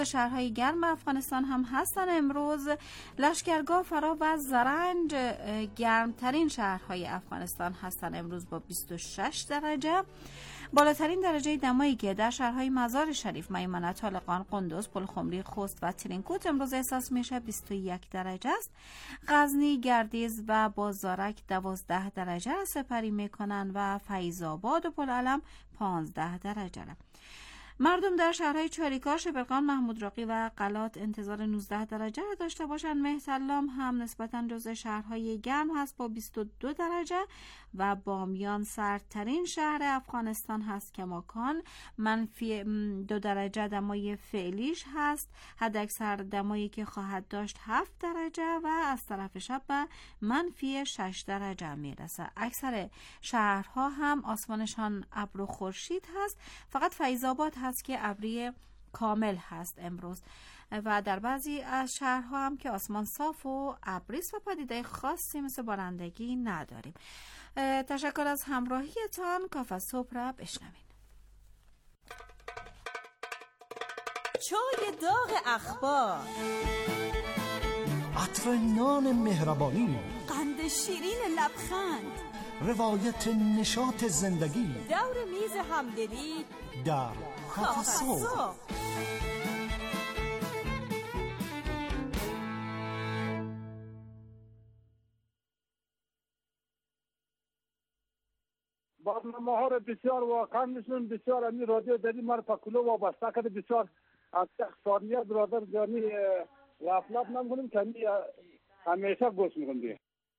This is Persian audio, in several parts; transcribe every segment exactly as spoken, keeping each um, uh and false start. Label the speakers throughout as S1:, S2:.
S1: شهرهای گرم افغانستان هم هستن. امروز لشکرگاه، فرا و زرنج گرمترین شهرهای افغانستان هستن امروز با بیست و شش درجه. بالاترین درجه دمایی که در شهرهای مزار شریف، میمنه، طالقان، قندوز، پلخمری، خوست و ترینکوت امروز احساس میشه بیست و یک درجه است. غزنی، گردیز و بازارک دوازده درجه را سپری میکنن و فیض آباد و پلعلم پانزده درجه را. مردم در شهرهای چاریکار، شبرغان، محمود راقی و قلات انتظار نوزده درجه را داشته باشند. مهترلام هم نسبتاً جزو شهرهای گرم هست با بیست و دو درجه و بامیان سردترین شهر افغانستان هست. کماکان منفی دو درجه دمای فعلیش هست. حداکثر دمایی که خواهد داشت هفت درجه و از طرف شب به منفی شش درجه میرسه. اکثر شهرها هم آسمانشان ابر و خورشید هست. فقط فیض آباد هست که ابری کامل هست امروز و در بعضی از شهرها هم که آسمان صاف و ابریست و پدیده خاصی مثل بارندگی نداریم. تشکر از همراهیتان. کافه صبح را بشنوین.
S2: چای داغ اخبار،
S3: عطر نان مهربانی،
S2: قند شیرین لبخند،
S3: روایت نشاط زندگی،
S2: دور میز همدلی
S3: در کافه صبح.
S4: برنامه ها را بسیار واقعا میشون بسیار امی رادیو دلی ما را پاکلو وابسته کرده. بسیار از اخصاریت برادر جانی غفلت نمیکنیم که امی همیشه گوش میکنیم.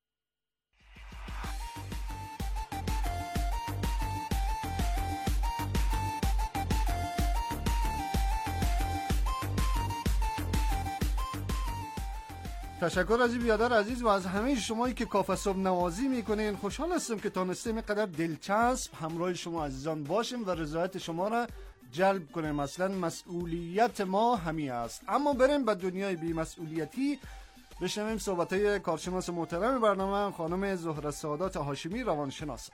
S5: تشکر از بیادر عزیز و از همه شمایی که کافه صبح نوازی میکنین. خوشحال هستم که تانستیم اینقدر دلچسب همراه شما عزیزان باشیم و رضایت شما را جلب کنیم. اصلا مسئولیت ما همین است. اما بریم به دنیای بی مسئولیتی، بشنویم صحبت‌های کارشناس محترم برنامه خانم زهره سعادت هاشمی، روانشناس.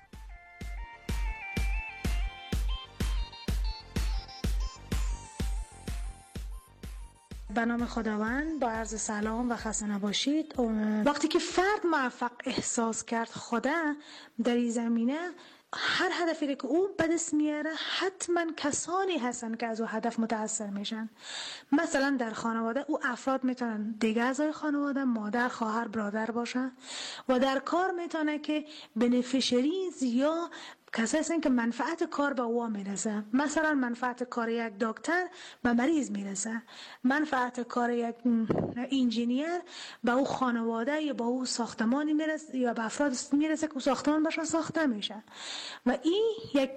S6: به نام خداوند، با عرض سلام و خسته نباشید. وقتی که فرد موفق احساس کرد خدا در این زمینه، هر هدفی که او به دست میاره حتما کسانی هستن که از او هدف متاثر میشن. مثلا در خانواده او افراد میتونن دیگه اعضای خانواده، مادر، خواهر، برادر باشن و در کار میتونه که بنفیشریز یا کسایی هستن که منفعت کار به او میرسه. مثلا منفعت کار یک دکتر به مریض میرسه، منفعت کار یک انجینیر به او خانواده یا به او ساختمانی میرسه یا به افراد میرسه که ساختمان بهشون ساخته میشه و این یک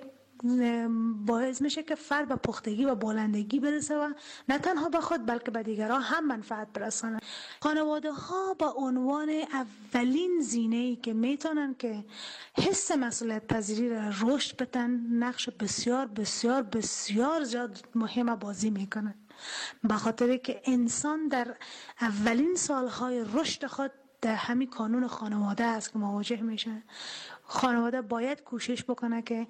S6: باعث میشه که فرد به پختگی و بلندگی برسه و نه تنها به خود بلکه به دیگران هم منفعت برسانه. خانواده ها با عنوان اولین زینه‌ای که میتونن که حس مسئولیت پذیری را رشد بدن، نقش بسیار بسیار بسیار زیاد مهم بازی میکنن، به خاطر که انسان در اولین سالهای رشد خود در همین قانون خانواده است که مواجه میشه. خانواده باید کوشش بکنه که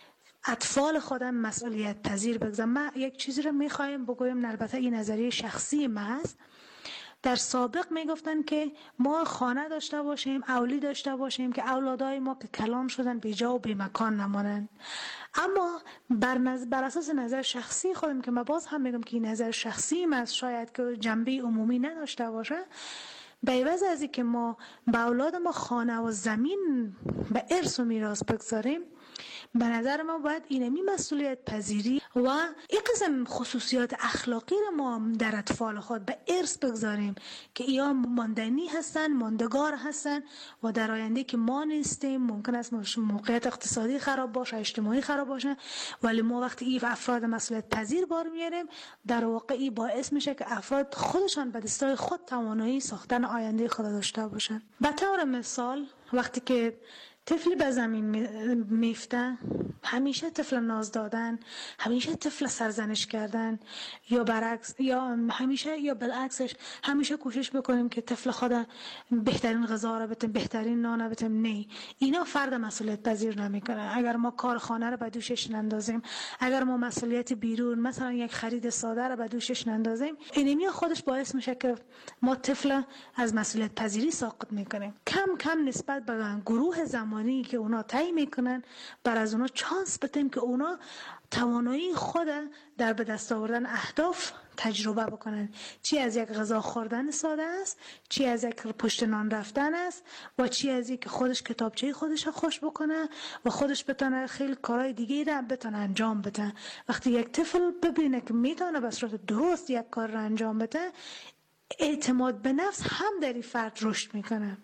S6: اطفال خودم مسئولیت پذیر بگذارم. من یک چیزی رو میخوایم بگویم، البته این نظریه شخصی ما است. در سابق میگفتن که ما خانه داشته باشیم، اولی داشته باشیم که اولادای ما که کلان شدن بی جا و بی مکان نمانند. اما بر, نظر بر اساس نظر شخصی خودم که من باز هم میگم که این نظر شخصی ما شاید که جنبه عمومی نداشته باشه، به عوض از این که ما به اولاد ما خانه و زمین به ارث و میراث بگذاریم، به نظر ما باید اینمی مسئولیت پذیری و این قسم خصوصیات اخلاقی رو ما در اطفال خود به ارث بگذاریم که ایا ماندنی هستن، ماندگار هستن و در آینده که ما نیستیم ممکن است موقعیت اقتصادی خراب باشه، اجتماعی خراب باشه، ولی ما وقتی این افراد مسئولیت پذیر بار میاریم، در واقع این باعث میشه که افراد خودشان به دستای خود توانایی ساختن آینده خود داشته باشن. به طور مثال وقتی که طفلی به زمین میفته، همیشه طفل ناز دادن، همیشه طفل سرزنش کردن، یا برعکس، یا همیشه یا بالعکسش همیشه کوشش بکنیم که طفل خود بهترین غذا را بتیم، بهترین نان بتیم. نه، اینا فرد مسئولیت پذیر نمیکنه. اگر ما کار خانه را به دوشش نندازیم، اگر ما مسئولیت بیرون مثلا یک خرید ساده را به دوشش نندازیم، اینمی خودش باعث میشه که ما طفل از مسئولیت پذیری ساقط میکنیم. کم کم نسبت به گروه زمانی که اونا طی میکنن، بر از اونا چانس بدیم که اونا توانایی خود در به دست آوردن اهداف تجربه بکنن. چی از یک غذا خوردن ساده است، چی از یک پشت نان رفتن است، و چی از یک خودش کتابچه خودش خوش بکنه و خودش بتونه خیلی کارهای دیگه را بتونه انجام بده. وقتی یک طفل ببینه که میتونه به صورت درست یک کار را انجام بده، اعتماد به نفس هم در این فرد رشد میکنه.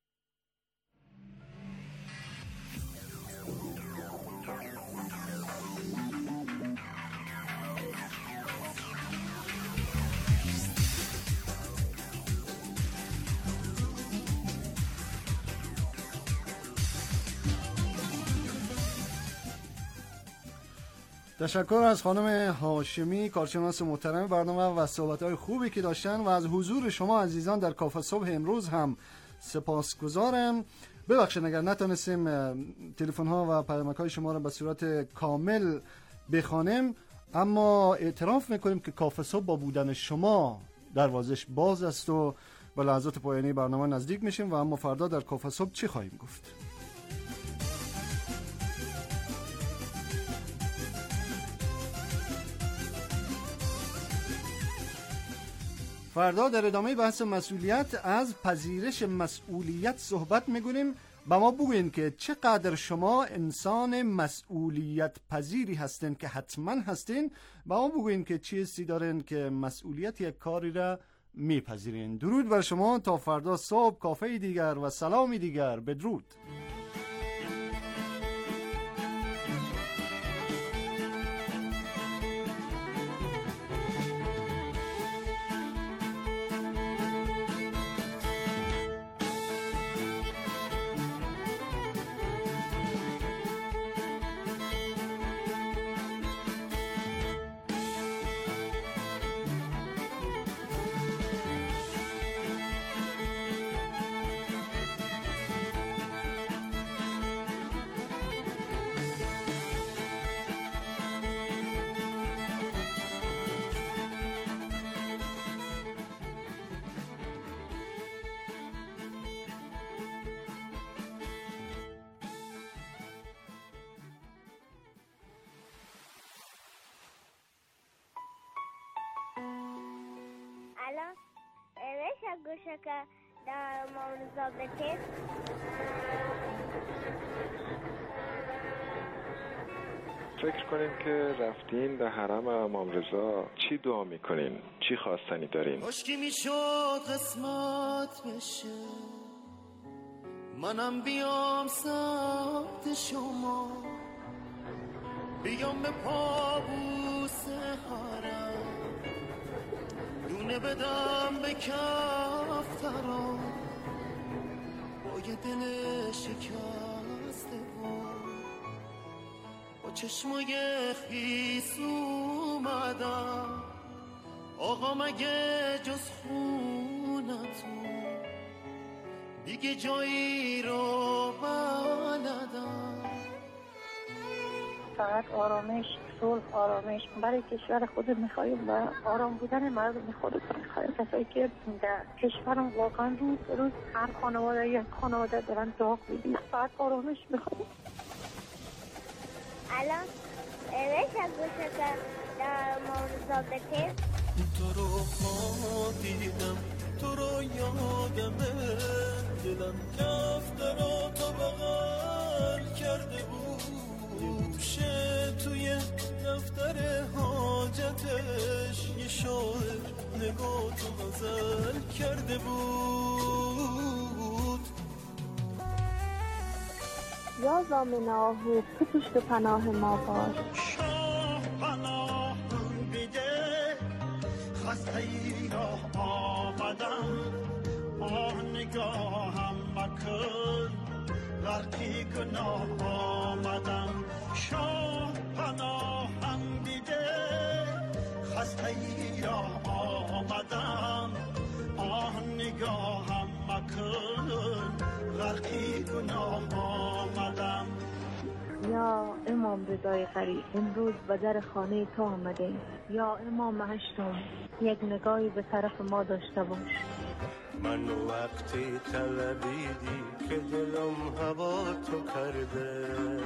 S5: تشکر از خانم هاشمی، کارشناس محترم برنامه و صحبت‌های خوبی که داشتن، و از حضور شما عزیزان در کافه صبح امروز هم سپاسگزارم. ببخشید اگر نتونستیم تلفن‌ها و پیامک‌های شما را به صورت کامل بخوانیم، اما اعتراف می‌کنیم که کافه صبح با بودن شما دروازش باز است و به لحظات پایانی برنامه نزدیک میشیم. و اما فردا در کافه صبح چی خواهیم گفت؟ فردا در ادامه بحث مسئولیت از پذیرش مسئولیت صحبت می‌کنیم. با ما بگوین که چقدر شما انسان مسئولیت پذیری هستین که حتما هستین. با ما بگوین که چی حسی دارین که مسئولیت یک کاری را میپذیرین. درود بر شما تا فردا صبح، کافه دیگر و سلامی دیگر. بدرود.
S7: الان میشه گوشه که در مورزا بتید
S8: فکر کنیم که رفتین به حرم امام رضا، چی دعا میکنین؟ چی خواستنی دارین؟
S9: عشقی میشد قسمت بشه، منم بیام سمت شما، بیام به پابوس حرم، دونه بدم به کفترا، با یه دل شکسته با چشمای خیس اومدم، آقا مگه جز خونتون دیگه جایی رو بلدم.
S10: فقط آرامش، صلح، آرامش برای کشور خود میخوایم و آرام بودن مردم خودتون میخوایم. کسایی که در کشورم واقعا روز به روز هر خانواده یک خانواده دارن داغ میدیم، فقط آرامش میخوایم.
S7: الان میشه گوشه که در مورزا بتید
S9: تو رو خواه دیدم، تو رو یادمه، دلم کفترا تو بغل کرده بود، شه توی دفتر حاجتش یه شاعر نگاه تو غزل کرده بود.
S10: یا زامن آهو تو پشت پناه ما باش،
S9: شاه پناه بده، خسته ای راه آمدم، آه نگاهم مکن، غرقی گناه آمدم شاه پناهم دیده خسته ای را آمدم آه نگاهم مکن غرقی گناه آمدم.
S10: یا امام رضای قریب امروز به در خانه تو آمده. یا امام هشتم یک نگاهی به طرف ما داشته باش.
S9: من وقتی طلبیدی که دلم هوا تو کرده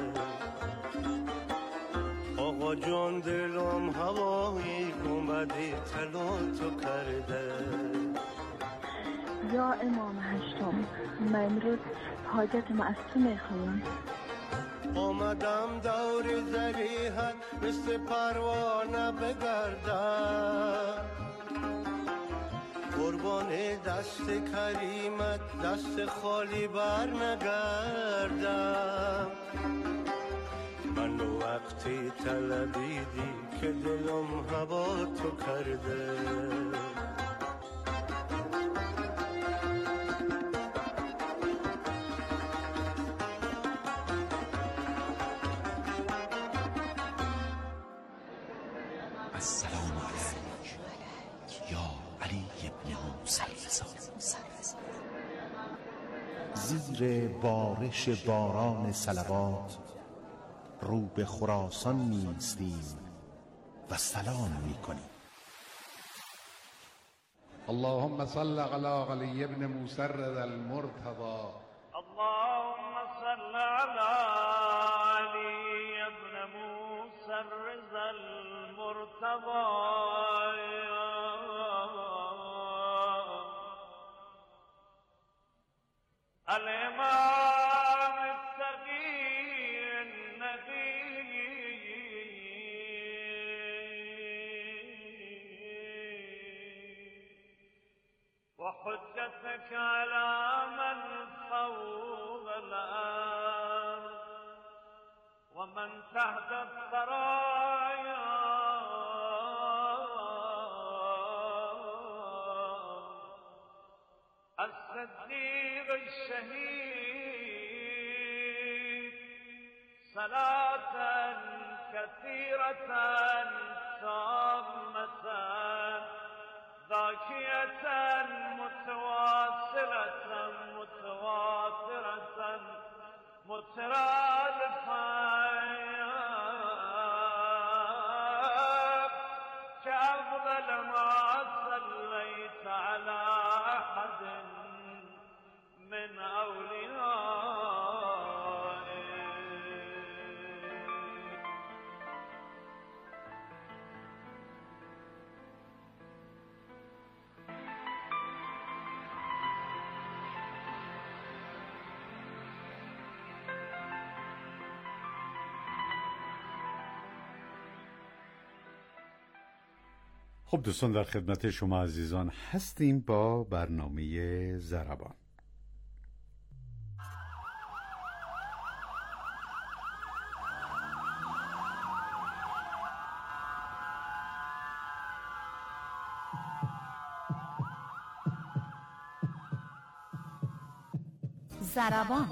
S9: آقا جان دلم هوایی گنبدی طلا تو کرده.
S10: یا امام هشتم من امروز حاجت ما از تو میخوایم.
S9: آمدم دور زریحت مثل پروانه بگردم قربان دست کریمت دست خالی بر نگردم. من وقتی طلبیدی که دلم هوا تو کرده
S11: السلام علیک یا علی ابن موسی رضا.
S3: زیر بارش باران صلوات رو به خراسان می‌ایستیم و سلام می‌کنیم.
S12: اللهم صل على علی ابن موسی رضا المرتضى.
S9: اللهم صل على علی ابن موسی رضا المرتضى. الإمام التقي النبي وحجتك على من فوق الأرض ومن تحت الثرايا الصديق الشهيد صلاة كثيرة تامة ذاكية متواصلة متواترة مترادفة كأفضل ما صليت على أحد من أوليائك.
S5: خب دوستان در خدمت شما عزیزان هستیم با برنامه ضربان.
S1: ضربان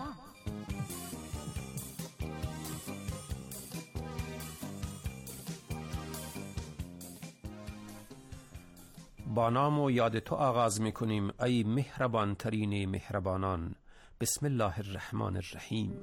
S13: با نام و یاد تو آغاز می کنیم ای مهربان ترین مهربانان. بسم الله الرحمن الرحیم.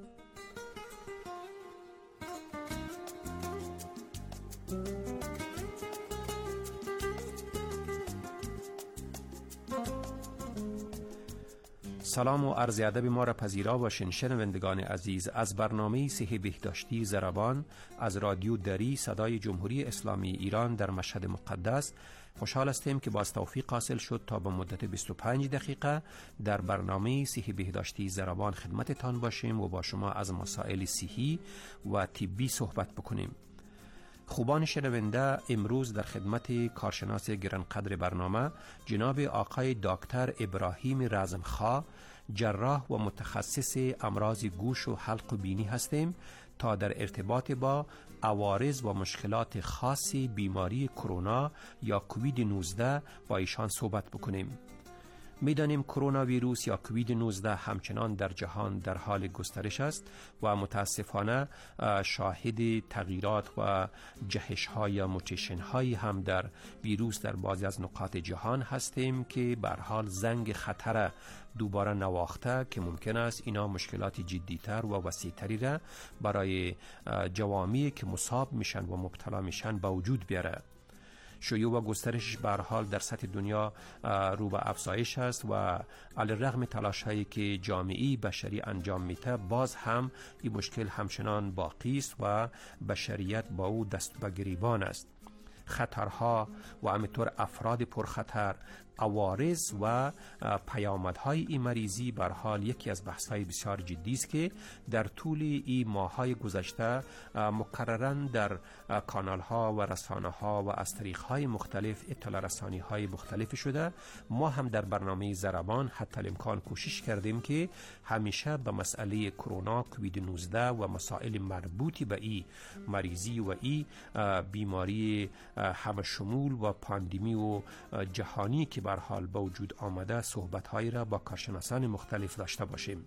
S13: سلام و عرض ادب ما را پذیرا باشین شنوندگان عزیز. از برنامه صحه بهداشتی ضربان از رادیو دری صدای جمهوری اسلامی ایران در مشهد مقدس خوشحال هستیم که باز توفیق حاصل شد تا به مدت بیست و پنج دقیقه در برنامه صحه بهداشتی ضربان خدمتتان باشیم و با شما از مسائل صحی و طبی صحبت بکنیم. خوبان شنونده، امروز در خدمت کارشناس گرانقدر برنامه جناب آقای دکتر ابراهیم رزمخواه، جراح و متخصص امراض گوش و حلق و بینی هستیم تا در ارتباط با عوارض و مشکلات خاص بیماری کرونا یا کووید نوزده با ایشان صحبت بکنیم. میدانیم کرونا ویروس یا کووید نوزده همچنان در جهان در حال گسترش است و متاسفانه شاهد تغییرات و جهش های یا موتیشن هایی هم در ویروس در بعضی از نقاط جهان هستیم که به هر حال زنگ خطر دوباره نواخته که ممکن است اینا مشکلات جدیتر و وسیعتری را برای جوامعی که مصاب میشن و مبتلا میشن به وجود بیاره. شیوع و گسترشش به هر حال در سطح دنیا رو به افزایش است و علیرغم تلاش‌هایی که جامعه بشری انجام میده باز هم این مشکل همچنان باقی است و بشریت با او دست به گریبان است. خطرها و همینطور افراد پرخطر، عوارض و پیامدهای این مریضی به هر حال یکی از بحث‌های بسیار جدی است که در طول این ماه‌های گذشته مکرراً در کانال‌ها و رسانه‌ها و از طریق‌های مختلف اطلاع رسانی‌های مختلف شده. ما هم در برنامه ضربان حتی الامکان کوشش کردیم که همیشه به مسئله کرونا، کووید نوزده و مسائل مربوطی به این مریضی و این بیماری همه شمول و پاندمی و جهانی که به هر حال با وجود آمده صحبت‌هایی را با کارشناسان مختلف داشته باشیم.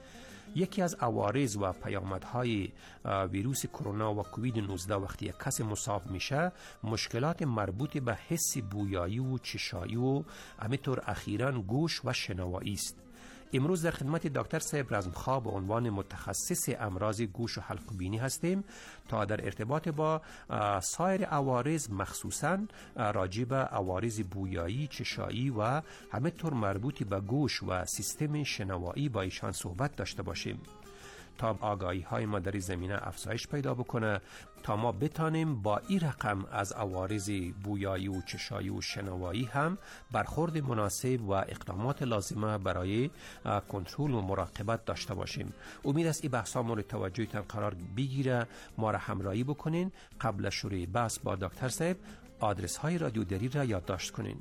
S13: یکی از عوارض و پیامدهای ویروس کرونا و کووید نوزده وقتی یک کس مصاب میشه مشکلات مربوط به حس بویایی و چشایی و همینطور اخیراً گوش و شنوایی است. امروز در خدمت دکتر صاحب رزمخواه به عنوان متخصص امراض گوش و حلق و بینی هستیم تا در ارتباط با سایر عوارض مخصوصاً راجع به عوارض بویایی، چشایی و همینطور مربوط به گوش و سیستم شنوایی با ایشان صحبت داشته باشیم تا آگاهی های ما در زمینه افزایش پیدا بکنه، تا ما بتانیم با این رقم از عوارض بویایی و چشایی و شنوایی هم برخورد مناسب و اقدامات لازمه برای کنترل و مراقبت داشته باشیم. امید است این بحث ها مورد توجهتان قرار بگیره. ما را همراهی بکنین. قبل شروع بحث با دکتر صاحب آدرس های رادیو دری را یادداشت کنین: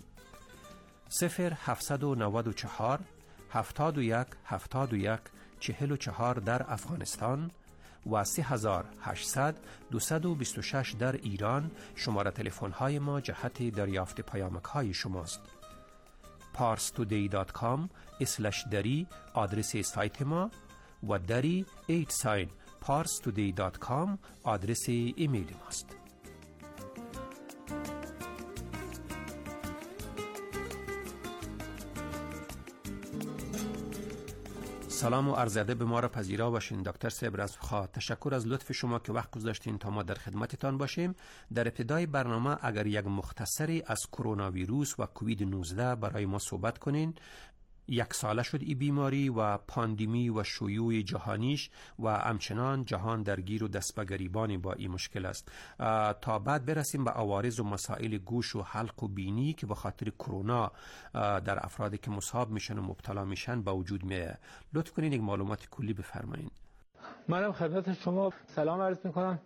S13: صفر هفتصد و نود و چهار هفتاد و یک هفتاد و یک چهل و چهار در افغانستان و سه هزار و هشتصد دویست و بیست و شش در ایران. شماره تلفن های ما جهت دریافت پیامک های شماست. پارس تودی دات کام اسلش دری آدرس سایت ما و دری ایت ساین پارس تودی دات کام آدرس ایمیل ماست. سلام و عرض ادب به ما را پذیرا باشین. دکتر صاحب رزمخواه، تشکر از لطف شما که وقت گذاشتین تا ما در خدمتتان باشیم. در ابتدای برنامه اگر یک مختصری از کرونا ویروس و کووید نوزده برای ما صحبت کنین. یک ساله شد این بیماری و پاندمی و شیوع جهانیش و همچنان جهان درگیر و دست به گریبانی با این مشکل است. تا بعد برسیم به عوارض و مسائل گوش و حلق و بینی که به خاطر کرونا در افرادی که مصاب میشن و مبتلا میشن با وجود میاد. لطف کنین یک معلومات کلی بفرمایید.
S14: منم خدمت شما سلام عرض میکنم.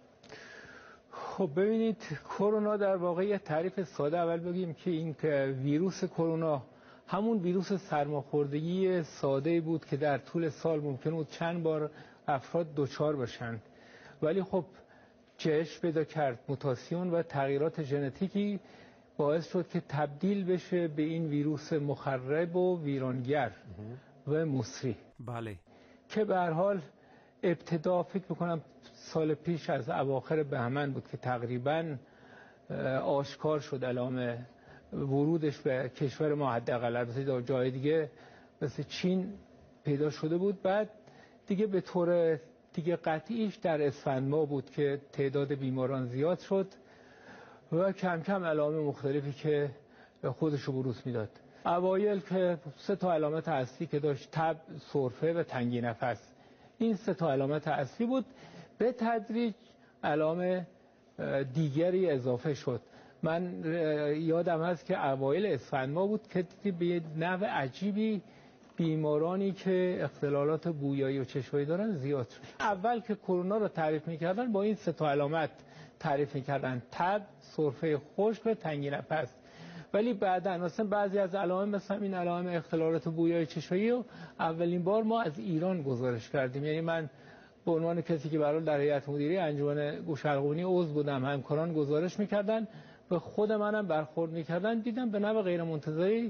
S14: خب ببینید، کرونا در واقع تعریف ساده اول بگیم که این ویروس کرونا همون ویروس سرماخوردگی ساده بود که در طول سال ممکن بود چند بار افراد دچار بشن، ولی خب جهش پیدا کرد، موتاسیون و تغییرات ژنتیکی باعث شد که تبدیل بشه به این ویروس مخرب و ویرانگر و مسری.
S13: بله. که
S14: به هر حال ابتدا فکر میکنم سال پیش از اواخر بهمن بود که تقریبا آشکار شد علامه ورودش به کشور ما، حداقل البته جای دیگه مثل چین پیدا شده بود. بعد دیگه به طور دیگه قطعیش در اسفند ماه بود که تعداد بیماران زیاد شد و کم کم علائم مختلفی که خودش رو بروز میداد. اوایل که سه تا علامت اصلی که داشت، تب، سرفه و تنگی نفس، این سه تا علامت اصلی بود. به تدریج علائم دیگری اضافه شد. من یادم هست که اوایل اسفند ماه بود که به نوع عجیبی بیمارانی که اختلالات بویایی و چشایی دارن زیاد شد. اول که کرونا رو تعریف میکردن با این سه تا علامت تعریف میکردن: تب، سرفه خشک و تنگی نفس. ولی بعداً مثلا بعضی از علائم مثلا این علائم اختلالات بویایی چشایی رو اولین بار ما از ایران گزارش کردیم. یعنی من به عنوان کسی که برای در هیئت مدیره انجمن گوش حلق و بینی عضو بودم، همکاران گزارش میکردن، به خود منم برخورد میکردن، دیدم به نوع غیر منتظری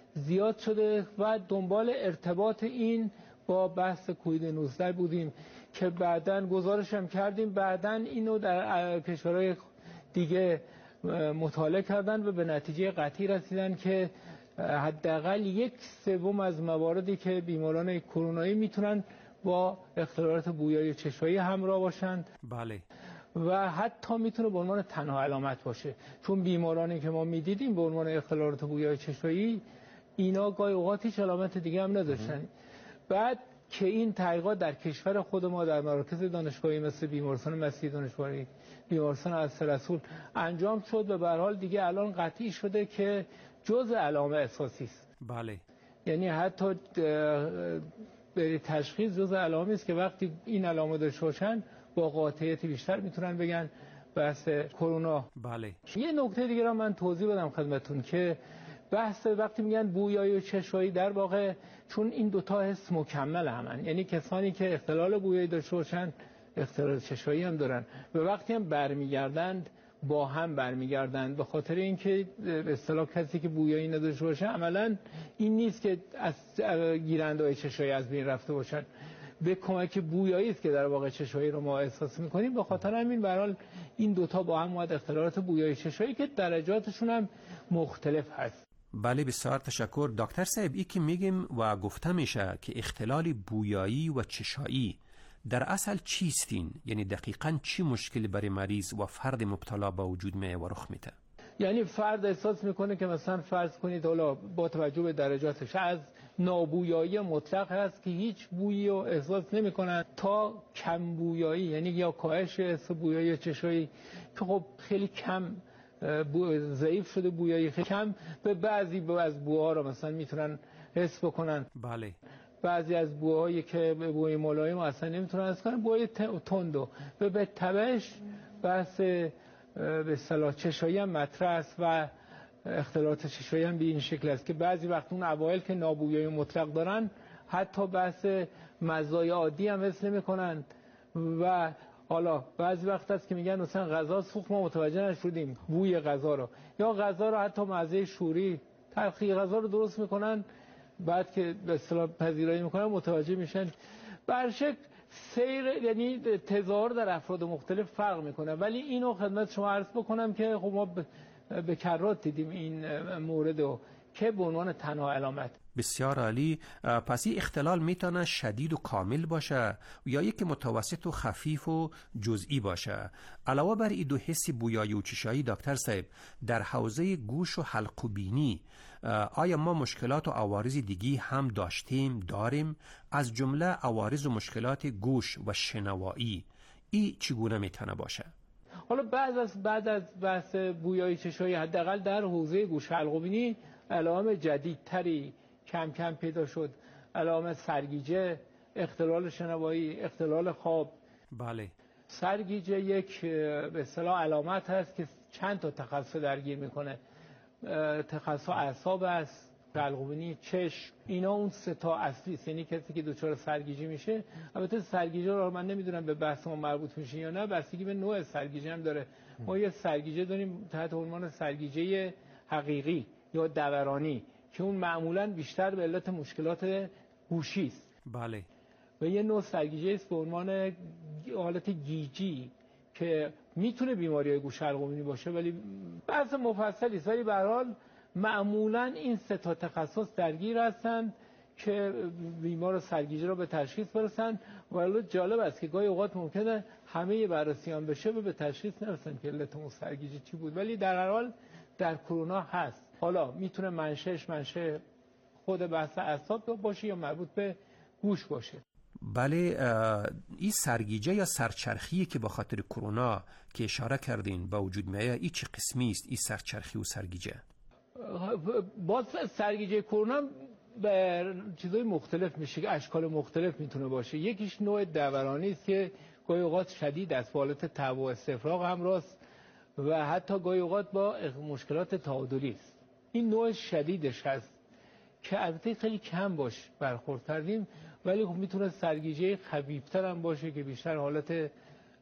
S14: زیاد شده و دنبال ارتباط این با بحث کووید نوزده بودیم که بعداً گزارش هم کردیم. بعداً اینو در کشورهای دیگه مطالعه کردن و به نتیجه قطعی رسیدن که حداقل یک سوم از مواردی که بیماران کرونایی میتونن با اختلالات بویایی چشایی همراه باشند.
S13: بله.
S14: و حتی میتونه به عنوان تنها علامت باشه، چون بیمارانی که ما میدیدیم به عنوان اختلالات بویایی چشایی اینا گاهی اوقات هیچ علامت دیگه هم نداشتن. بعد که این تحقیقات در کشور خود ما در مراکز دانشگاهی مثل بیمارستان مسیح دانشگاهی، بیمارستان عصر انجام شد و به هر حال دیگه الان قطعی شده که جزء علامه اساسی است.
S13: بله.
S14: یعنی حتی به تشخیص جزء علامه است که وقتی این علامه داشته باشن با قاطعیت بیشتر میتونن بگن بحث کرونا.
S13: بله.
S14: یه نکته دیگه را من توضیح بدم خدمتتون که بحث وقتی میگن بویایی و چشایی، در واقع چون این دوتا حس مکمل همن، یعنی کسانی که اختلال بویایی داشته باشن اختلال چشایی هم دارن و وقتی هم برمیگردند با هم برمیگردند، به خاطر اینکه به اصطلاح کسی که بویایی نداشته باشه عملا این نیست که از گیرنده‌های چشایی از بین رفته باشن، به کمک بویایی است که در واقع چشایی رو ما احساس می‌کنیم. به خاطر همین به هر حال این دوتا با هم اومد اختلالات بویایی چشایی که درجاتشون هم مختلف هست.
S13: بله بسیار تشکر دکتر صاحب. ای که میگیم و گفته میشه که اختلال بویایی و چشایی در اصل چیستین؟ یعنی دقیقاً چی مشکلی برای مریض و فرد مبتلا با وجود میه و رخ میده؟
S14: یعنی فرد احساس میکنه که مثلا فرض کنید حالا با توجه به درجاتش از نابویایی مطلق هست که هیچ بویی رو احساس نمیکنن تا کم بویایی، یعنی یا کاهش حس بویایی چشایی که خب خیلی کم ضعیف شده بویایی، خیلی کم به بعضی از بوها رو مثلا میتونن حس بکنن.
S13: بله.
S14: بعضی از بوهایی که بوی ملایم اصلا نمیتونن حس کنن، بوی تندو و به تبعش بحث به اصطلاح چشایی هم مطرح است و اختلالات چشایی هم به این شکل است که بعضی وقت اون اوایل که نابویایی مطلق دارن حتی بحث مزای عادی هم حس نمی‌کنن و حالا بعضی وقت هست که میگن مثلا غذا سوخت ما متوجه نشدیم بوی غذا رو، یا غذا رو حتی مزه شوری تلخی غذا رو درست میکنن بعد که به اصطلاح پذیرایی میکنن متوجه میشن. برشک سیر یعنی تظاهر در افراد مختلف فرق میکنه، ولی اینو خدمت شما عرض بکنم که خب ما به کرات دیدیم این موردو که به عنوان تنها علامت.
S13: بسیار عالی. پس این اختلال میتونه شدید و کامل باشه یا یک متوسط و خفیف و جزئی باشه. علاوه بر این دو حس بویایی و چشایی دکتر صاحب، در حوزه گوش و حلق و بینی آیا ما مشکلات و عوارض دیگی هم داشتیم داریم؟ از جمله عوارض و مشکلات گوش و شنوایی این چگونه میتونه باشه؟
S14: حالا بعد از بعد از بحث بویایی چشایی حداقل در حوزه گوش حلق و بینی علائم جدیدتری کم کم پیدا شد. علائم سرگیجه، اختلال شنوایی، اختلال خواب.
S13: بله.
S14: سرگیجه یک به اصطلاح علامت هست که چند تا تخصص درگیر میکنه. تخصص اعصاب است، حلق و بینی، چشم، اینا اون سه تا اصلی است. یعنی کسی که دچار سرگیجه میشه، البته سرگیجه رو من نمیدونم به بحث ما مربوط میشه یا نه، بستگی به نوع سرگیجه هم داره. ما یه سرگیجه داریم تحت عنوان سرگیجه حقیقی یا دورانی که اون معمولاً بیشتر به علت مشکلات گوشی است.
S13: بله.
S14: و یه نوع سرگیجه است به عنوان حالت گیجی که میتونه بیماری گوش حلق و بینی باشه، ولی بحث مفصلی است، ولی به هر حال معمولاً این سه تا تخصص درگیر هستند که بیمار سرگیجه رو به تشخیص برسن. ولی جالب است که گاهی اوقات ممکنه همه بررسیان بشه و به تشخیص نرسن که علت اون سرگیجه چی بود، ولی در هر حال در کرونا هست. حالا میتونه منشأش منشأ خود بحث اعصاب باشه یا مربوط به گوش باشه.
S13: بله. این سرگیجه یا سرچرخی که به خاطر کرونا که اشاره کردین با وجود میاد، این چه قسمی است این سرچرخی و سرگیجه؟
S14: با سرگیجه کرونا به چیزای مختلف میشه، اشکال مختلف میتونه باشه. یکیش نوع دورانی است که گاهی اوقات شدید است، حالت تب و استفراغ همراه است و حتی گاهی اوقات با مشکلات تعادلی است. این نوع شدیدش هست که البته خیلی کم باش برخورد کردیم، ولی خب میتونه سرگیجه خفیفتر هم باشه که بیشتر حالت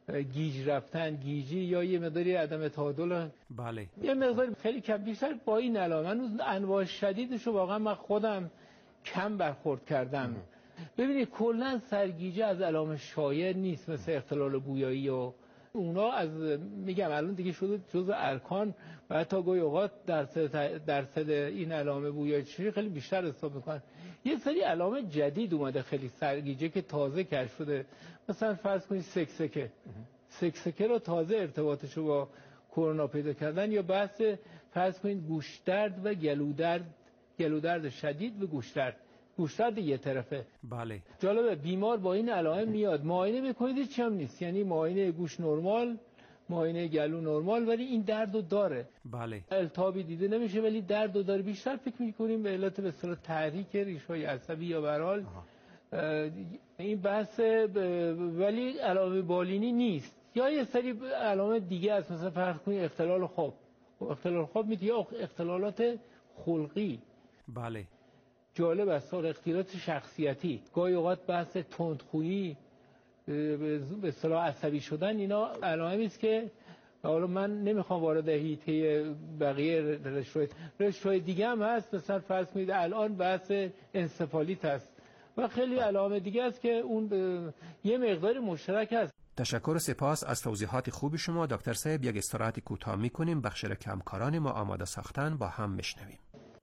S14: گیج رفتن، گیجی یا یه مقداری عدم تعادل،
S13: بله
S14: یه مقدار خیلی کم بیشتر با این علائم. من انواع شدیدش رو واقعا من خودم کم برخورد کردم. ببینید کلا سرگیجه از علائم شایع نیست، مثل اختلال بویایی و اونا از میگم الان دیگه شده جزء ارکان و حتی گاهی اوقات درصد درصد این علائم بویایی خیلی بیشتر حساب میکنن. یه سری علائم جدید اومده خیلی سرگیجه که تازه کشف شده، مثلا فرض کنید سکسکه سکسکه رو تازه ارتباطش رو با کرونا پیدا کردن، یا بحث فرض کنید گوش درد و گلو درد، گلو درد شدید و گوش درد، گوش درد یه طرفه.
S13: بله
S14: جالبه بیمار با این علائم میاد معاینه میکنید چی هم نیست، یعنی معاینه گوش نرمال، معاینه گلو نرمال، ولی این درد رو داره.
S13: بله
S14: التهابی دیده نمیشه ولی درد رو داره. بیشتر فکر میکنیم به علت به اصطلاح تحریک ریش‌های عصبی یا به هر حال این بحث، ولی علائم بالینی نیست. یا یه سری علائم دیگه است، مثلا فرض کنید اختلال خواب، اختلال خواب میتونه یا اختلالات خلقی.
S13: بله
S14: جالب است، اختلالات شخصیتی، گاهی اوقات بحث تندخویی، به اصطلاح عصبی شدن، اینا علائمی است که حالا من نمیخوام وارد حیطه بقیه رشته‌های رشته‌های دیگه هم هست، مثلا فرض کنید الان بحث انسفالیت هست و خیلی علائم دیگه است که اون یه مقدار مشترک هست.
S13: تشکر و سپاس از توضیحات خوب شما دکتر صاحب. یک استراحت کوتاه میکنیم، بخش را که همکاران ما آماده ساختن با هم میشنویم.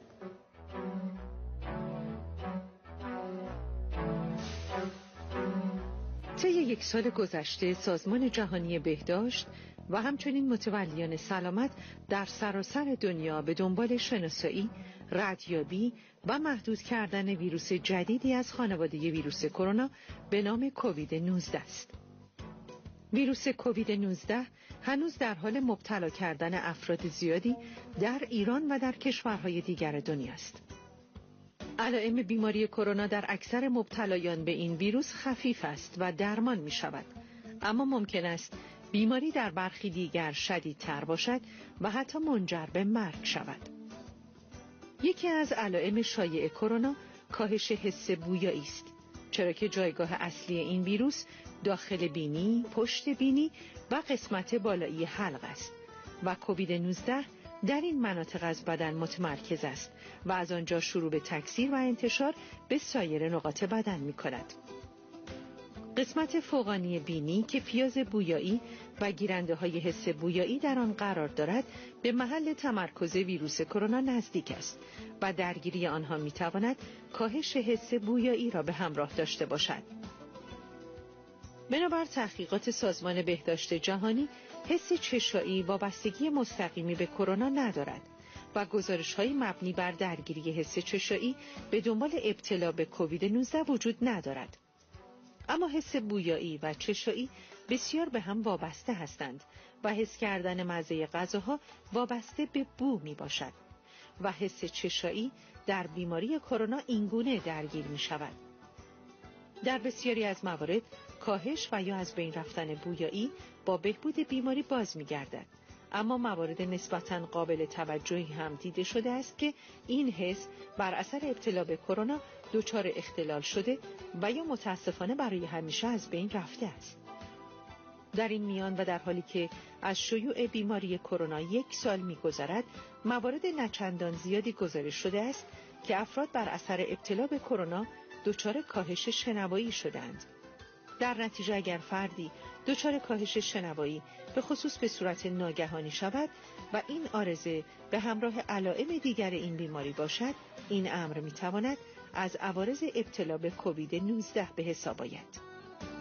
S15: طی یک سال گذشته سازمان جهانی بهداشت و همچنین متولیان سلامت در سراسر دنیا به دنبال شناسایی، ردیابی و محدود کردن ویروس جدیدی از خانواده ویروس کرونا به نام کووید نوزده است. ویروس کووید نوزده هنوز در حال مبتلا کردن افراد زیادی در ایران و در کشورهای دیگر دنیا است. علائم بیماری کرونا در اکثر مبتلایان به این ویروس خفیف است و درمان می شود، اما ممکن است بیماری در برخی دیگر شدیدتر باشد و حتی منجر به مرگ شود. یکی از علائم شایع کرونا کاهش حس بویایی است، چرا که جایگاه اصلی این ویروس داخل بینی، پشت بینی و قسمت بالایی حلق است و کووید نوزده در این مناطق از بدن متمرکز است و از آنجا شروع به تکثیر و انتشار به سایر نقاط بدن می کند. قسمت فوقانی بینی که فیاض بویایی و گیرنده های حس بویایی در آن قرار دارد به محل تمرکز ویروس کرونا نزدیک است و درگیری آنها می تواند کاهش حس بویایی را به همراه داشته باشد. بنابر تحقیقات سازمان بهداشت جهانی، حس چشایی وابستگی مستقیمی به کرونا ندارد و گزارش‌های مبنی بر درگیری حس چشایی به دنبال ابتلا به کووید نوزده وجود ندارد. اما حس بویایی و چشایی بسیار به هم وابسته هستند و حس کردن مزه غذاها وابسته به بو می باشد و حس چشایی در بیماری کرونا اینگونه درگیر می شود. در بسیاری از موارد کاهش و یا از بین رفتن بویایی با بهبود بیماری باز می گردد. اما موارد نسبتاً قابل توجهی هم دیده شده است که این حس بر اثر ابتلا به کرونا دچار اختلال شده و یا متاسفانه برای همیشه از بین رفته است. در این میان و در حالی که از شیوع بیماری کرونا یک سال می‌گذرد، موارد نچندان زیادی گزارش شده است که افراد بر اثر ابتلا به کرونا دچار کاهش شنوایی شدند. در نتیجه اگر فردی دچار کاهش شنوایی به خصوص به صورت ناگهانی شود و این عارضه به همراه علائم دیگر این بیماری باشد، این امر می‌تواند از عوارض ابتلا به کووید نوزده به حساب آید.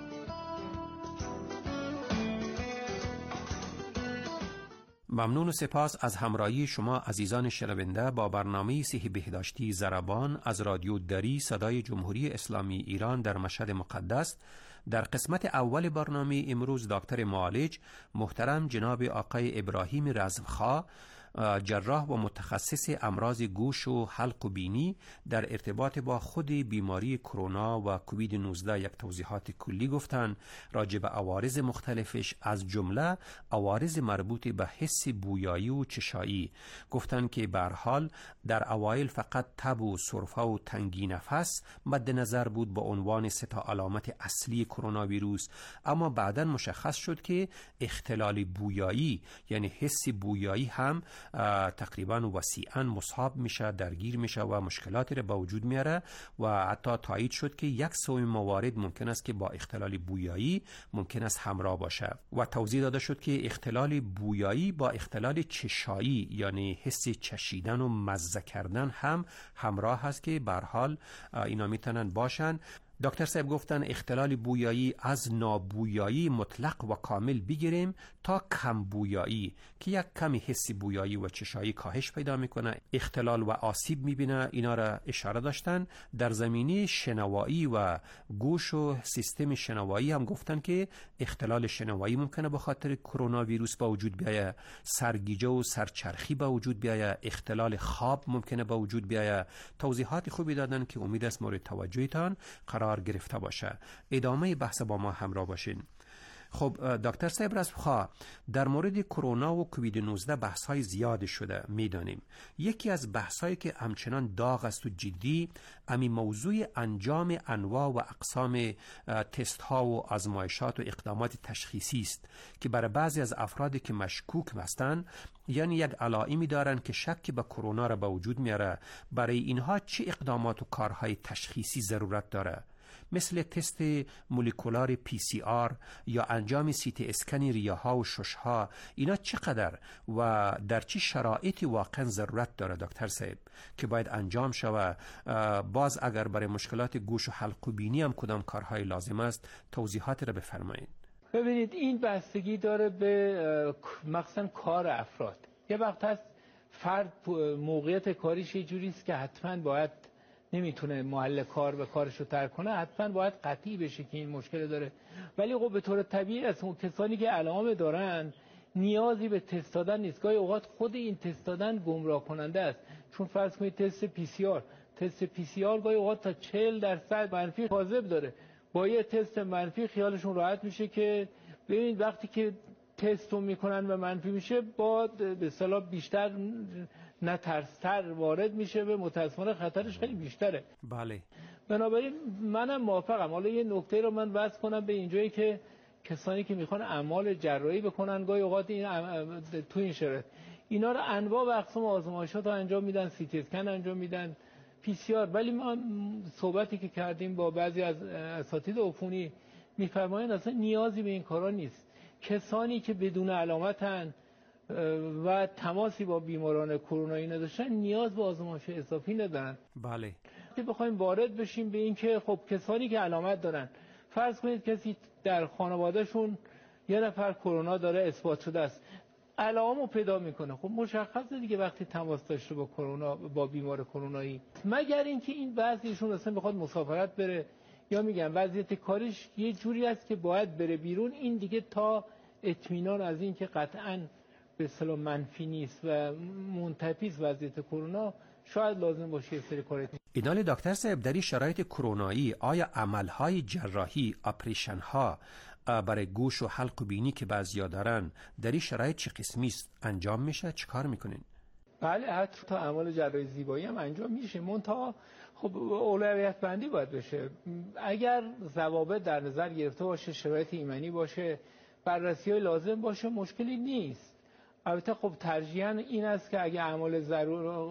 S13: ممنون و سپاس از همراهی شما عزیزان شنونده با برنامه صحی بهداشتی ضربان از رادیو دری صدای جمهوری اسلامی ایران در مشهد مقدس. در قسمت اول برنامه امروز دکتر معالج محترم جناب آقای ابراهیم رزمخواه جراح و متخصص امراض گوش و حلق و بینی در ارتباط با خود بیماری کرونا و کووید نوزده یک توضیحات کلی گفتن راجع به عوارض مختلفش، از جمله عوارض مربوط به حس بویایی و چشایی. گفتن که به هر حال در اوایل فقط تب و سرفه و تنگی نفس مد نظر بود به عنوان سه تا علامت اصلی کرونا ویروس، اما بعداً مشخص شد که اختلال بویایی یعنی حس بویایی هم تقریباً وسیعاً مصاب میشه، درگیر میشه و مشکلاتی را به وجود میاره و حتی تایید شد که یک سوم موارد ممکن است که با اختلال بویایی ممکن است همراه باشه و توضیح داده شد که اختلال بویایی با اختلال چشایی یعنی حس چشیدن و مزه کردن هم همراه هست که به هر حال اینا میتونن باشن. دکتر صاحب گفتن اختلال بویایی از نابویایی مطلق و کامل بگیریم تا کم بویایی که یک کمی حس بویایی و چشایی کاهش پیدا میکنه، اختلال و آسیب میبینه. اینا را اشاره داشتن. در زمینه شنوایی و گوش و سیستم شنوایی هم گفتن که اختلال شنوایی ممکنه به خاطر کرونا ویروس به وجود بیاید، سرگیجه و سرچرخی به وجود بیاید، اختلال خواب ممکنه به وجود بیاید. توضیحات خوبی دادن که امید است مورد توجهتان قرار گرفته باشه. ادامه بحث با ما همراه باشین. خب دکتر صاحب رزمخواه، در مورد کرونا و کووید نوزده بحث های زیاد شده میدانیم. یکی از بحث هایی که همچنان داغ است و جدی امی موضوع انجام انواع و اقسام تست ها و آزمایشات و اقدامات تشخیصی است که برای بعضی از افرادی که مشکوک هستند یعنی یک علائمی دارند که شک به کرونا را به وجود میاره، برای اینها چه اقدامات و کارهای تشخیصی ضرورت داره؟ مثل تست مولکولار پی سی آر یا انجام سی تی اسکن ریه‌ها و شش‌ها، اینا چقدر و در چه شرایطی واقعا ضرورت داره دکتر صاحب که باید انجام شود؟ باز اگر برای مشکلات گوش و حلق و بینی هم کدام کارهای لازم است توضیحات را بفرمایید.
S14: ببینید این بستگی داره به مخصوصا کار افراد. یه وقت هست فرد موقعیت کاریش یه جوری است که حتما باید نمیتونه محل کار به کارش رو ترک کنه، حتما باید قطعی بشه که این مشکل داره. ولی خب به طور طبیعی از اون کسانی که علائم دارن نیازی به تست دادن نیست. گاهی اوقات خود این تست دادن گمراه کننده است. چون فرض کنید تست پی سی آر تست پی سی آر گاهی اوقات تا چهل درصد منفی کاذب داره. با یه تست منفی خیالشون راحت میشه که ببینید وقتی که تست رو میکنن و منفی میشه با به اصطلاح بیشتر نه ترستر وارد میشه و متاسفانه خطرش خیلی بیشتره.
S13: بله.
S14: بنابراین منم موافقم. حالا یه نکته رو من وضع کنم به اینجایی که کسانی که میخوان اعمال جراحی بکنن گاهی اوقات این تو این شرایط اینا رو انواع و اقسام آزمایشات رو انجام میدن، سی تی اسکن انجام میدن، پی سی آر. ولی ما صحبتی که کردیم با بعضی از اساتید عفونی میفرمایند اصلا نیازی به این کارا نیست. کسانی که بدون علامتن و تماسی با بیماران کرونایی نداشتن نیاز به آزمایش اضافی ندارن.
S13: بله.
S14: بخوایم وارد بشیم به این که خب کسانی که علامت دارن، فرض کنید کسی در خانوادهشون یه نفر کرونا داره اثبات شده است، علائمو پیدا میکنه، خب مشخصه دیگه وقتی تماس داشته با کرونا با بیمار کرونایی، مگر اینکه این بعضیشون اصلا بخواد مسافرت بره یا میگن وضعیت کاریش یه جوری است که باید بره بیرون، این دیگه تا اطمینان از این که قطعاً به اصطلاح منفی نیست و منتفی است وضعیت کرونا، شاید لازم باشه یه سری کارات.
S13: ایدال دکتر صاحب، در این شرایط کرونایی آیا عملهای جراحی آپریشن ها برای گوش و حلق و بینی که بعضیا دارن در این شرایط چه قسمی است انجام میشه؟ چه کار میکنین؟
S14: بله، حتی تا اعمال جراحی زیبایی هم انجام میشه، منتها خب اولویت بندی باید بشه. اگر ضوابط در نظر گرفته باشه، شرایط ایمنی باشه، بررسی‌های لازم باشه، مشکلی نیست. البته خب ترجیحاً این است که اگه اعمال ضرور...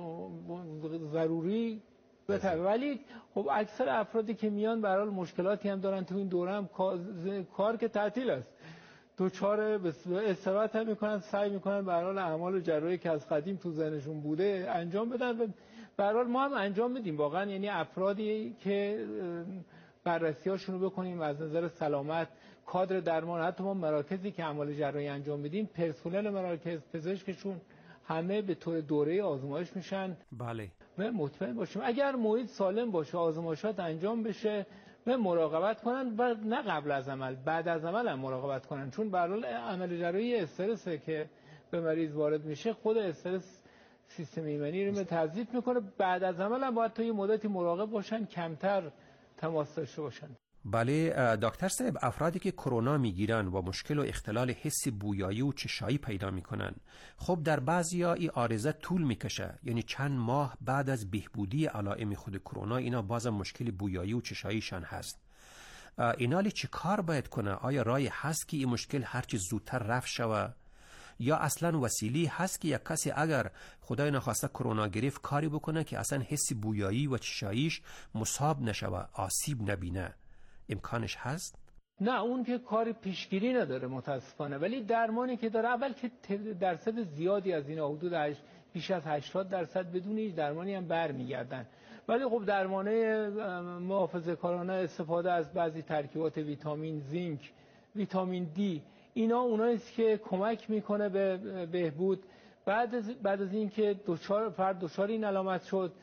S14: ضروری بتره، ولی خب اکثر افرادی که میان به هر حال مشکلاتی هم دارن تو این دوره هم کار که تعطیل است، دوچار استراحت هم میکنن، سعی میکنن به هر حال اعمال جراحی که از قدیم تو ذهنشون بوده انجام بدن و به هر حال ما هم انجام میدیم واقعا. یعنی افرادی که بررسی‌هاشون رو بکنیم از نظر سلامت، کادر درمان، حتی ما مراکزی که اعمال جراحی انجام میدیم پرسنل مراکز پزشکشون همه به طور دوره آزمایش میشن.
S13: بله.
S14: و مطمئن باشیم اگر محیط سالم باشه آزمایشات انجام بشه و مراقبت کنن و نه قبل از عمل، بعد از عمل هم مراقبت کنن، چون به هر حال عمل جراحی استرسه که به مریض وارد میشه خود استرس سیستم ایمنی رو تضعیف میکنه. بعد از عمل هم باید تا یه مدتی مراقب باشن، کمتر تماس داشته باشن.
S13: بله دکتر صاحب، افرادی که کرونا میگیرن و مشکل و اختلال حس بویایی و چشایی پیدا میکنن، خب در بعضیا این عارضه طول میکشه، یعنی چند ماه بعد از بهبودی علائم خود کرونا اینا بازم مشکل بویایی و چشاییشان هست. اینا چه کار باید کنه؟ آیا راهی هست که این مشکل هرچی زودتر رفع شوه، یا اصلا وسیلی هست که یک کسی اگر خدای نخواسته کرونا گرفت کاری بکنه که اصلا حس بویایی و چشاییش مصاب نشوه، آسیب نبینه؟ امکانش هست؟
S14: نه، اون که کاری پیشگیری نداره متاسفانه، ولی درمانی که داره، اول که درصد زیادی از اینا حدود بیش از هشتاد درصد بدون هیچ درمانی هم برمیگردن. ولی خب درمانه محافظه کارانه استفاده از بعضی ترکیبات ویتامین، زینک، ویتامین دی، اینا اوناییست که کمک میکنه به بهبود. بعد از بعد از اینکه دچار فرد دچار این علامت شد،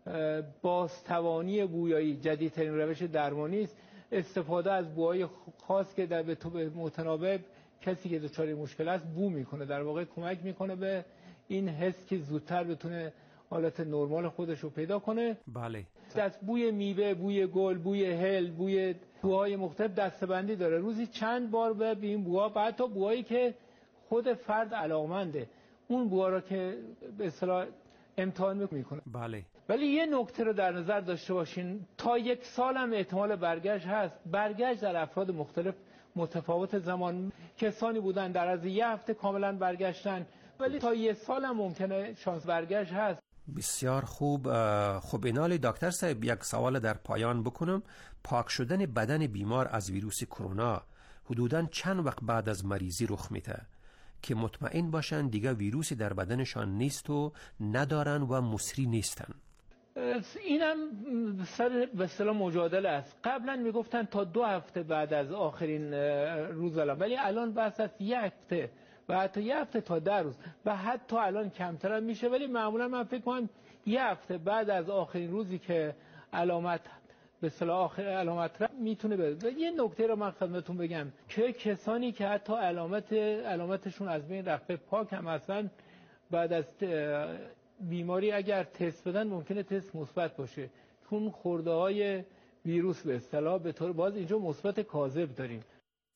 S14: بازتوانی بویایی جدیدترین روش درمانی است. استفاده از بوهای خاص که در به متناوب کسی که دچار مشکل است بو میکنه، در واقع کمک میکنه به این حس که زودتر بتونه حالت نرمال خودش رو پیدا کنه.
S13: بله.
S14: از بوی میوه، بوی گل، بوی هل، بوی بوهای مختلف دسته‌بندی داره. روزی چند بار به این بوها، بعد تا بوهایی که خود فرد علاقمنده اون بوها رو که به اصطلاح امتحان میکنه.
S13: بله.
S14: ولی یه نکته رو در نظر داشته باشین، تا یک سال هم احتمال برگشت هست. برگشت در افراد مختلف متفاوت زمان، کسانی بودن در از یه هفته کاملا برگشتن، ولی تا یک سال هم ممکنه شانس برگشت هست.
S13: بسیار خوب. خب اینالی دکتر صاحب یک سوال در پایان بکنم. پاک شدن بدن بیمار از ویروس کرونا حدوداً چند وقت بعد از مریضی رخ میده که مطمئن باشن دیگه ویروسی در بدنشان نیست و ندارن و مصری نیستن؟
S14: اینم سر به اصطلاح مجادله است. قبلا میگفتن تا دو هفته بعد از آخرین روز علائم، ولی الان بحث است یک هفته و حتی یک هفته تا ده روز و حتی الان کمتر هم میشه، ولی معمولا من فکر کنم یک هفته بعد از آخرین روزی که علامت به اصطلاح آخر علامت را میتونه بده. یه نکته رو من خدمتتون بگم که کسانی که حتی علامت علامتشون از بین رفته پاک هم هستن، بعد از بیماری اگر تست بدن ممکنه تست مثبت باشه، چون خورده های ویروس به اصطلاح به طور باز اینجا مثبت کاذب داریم.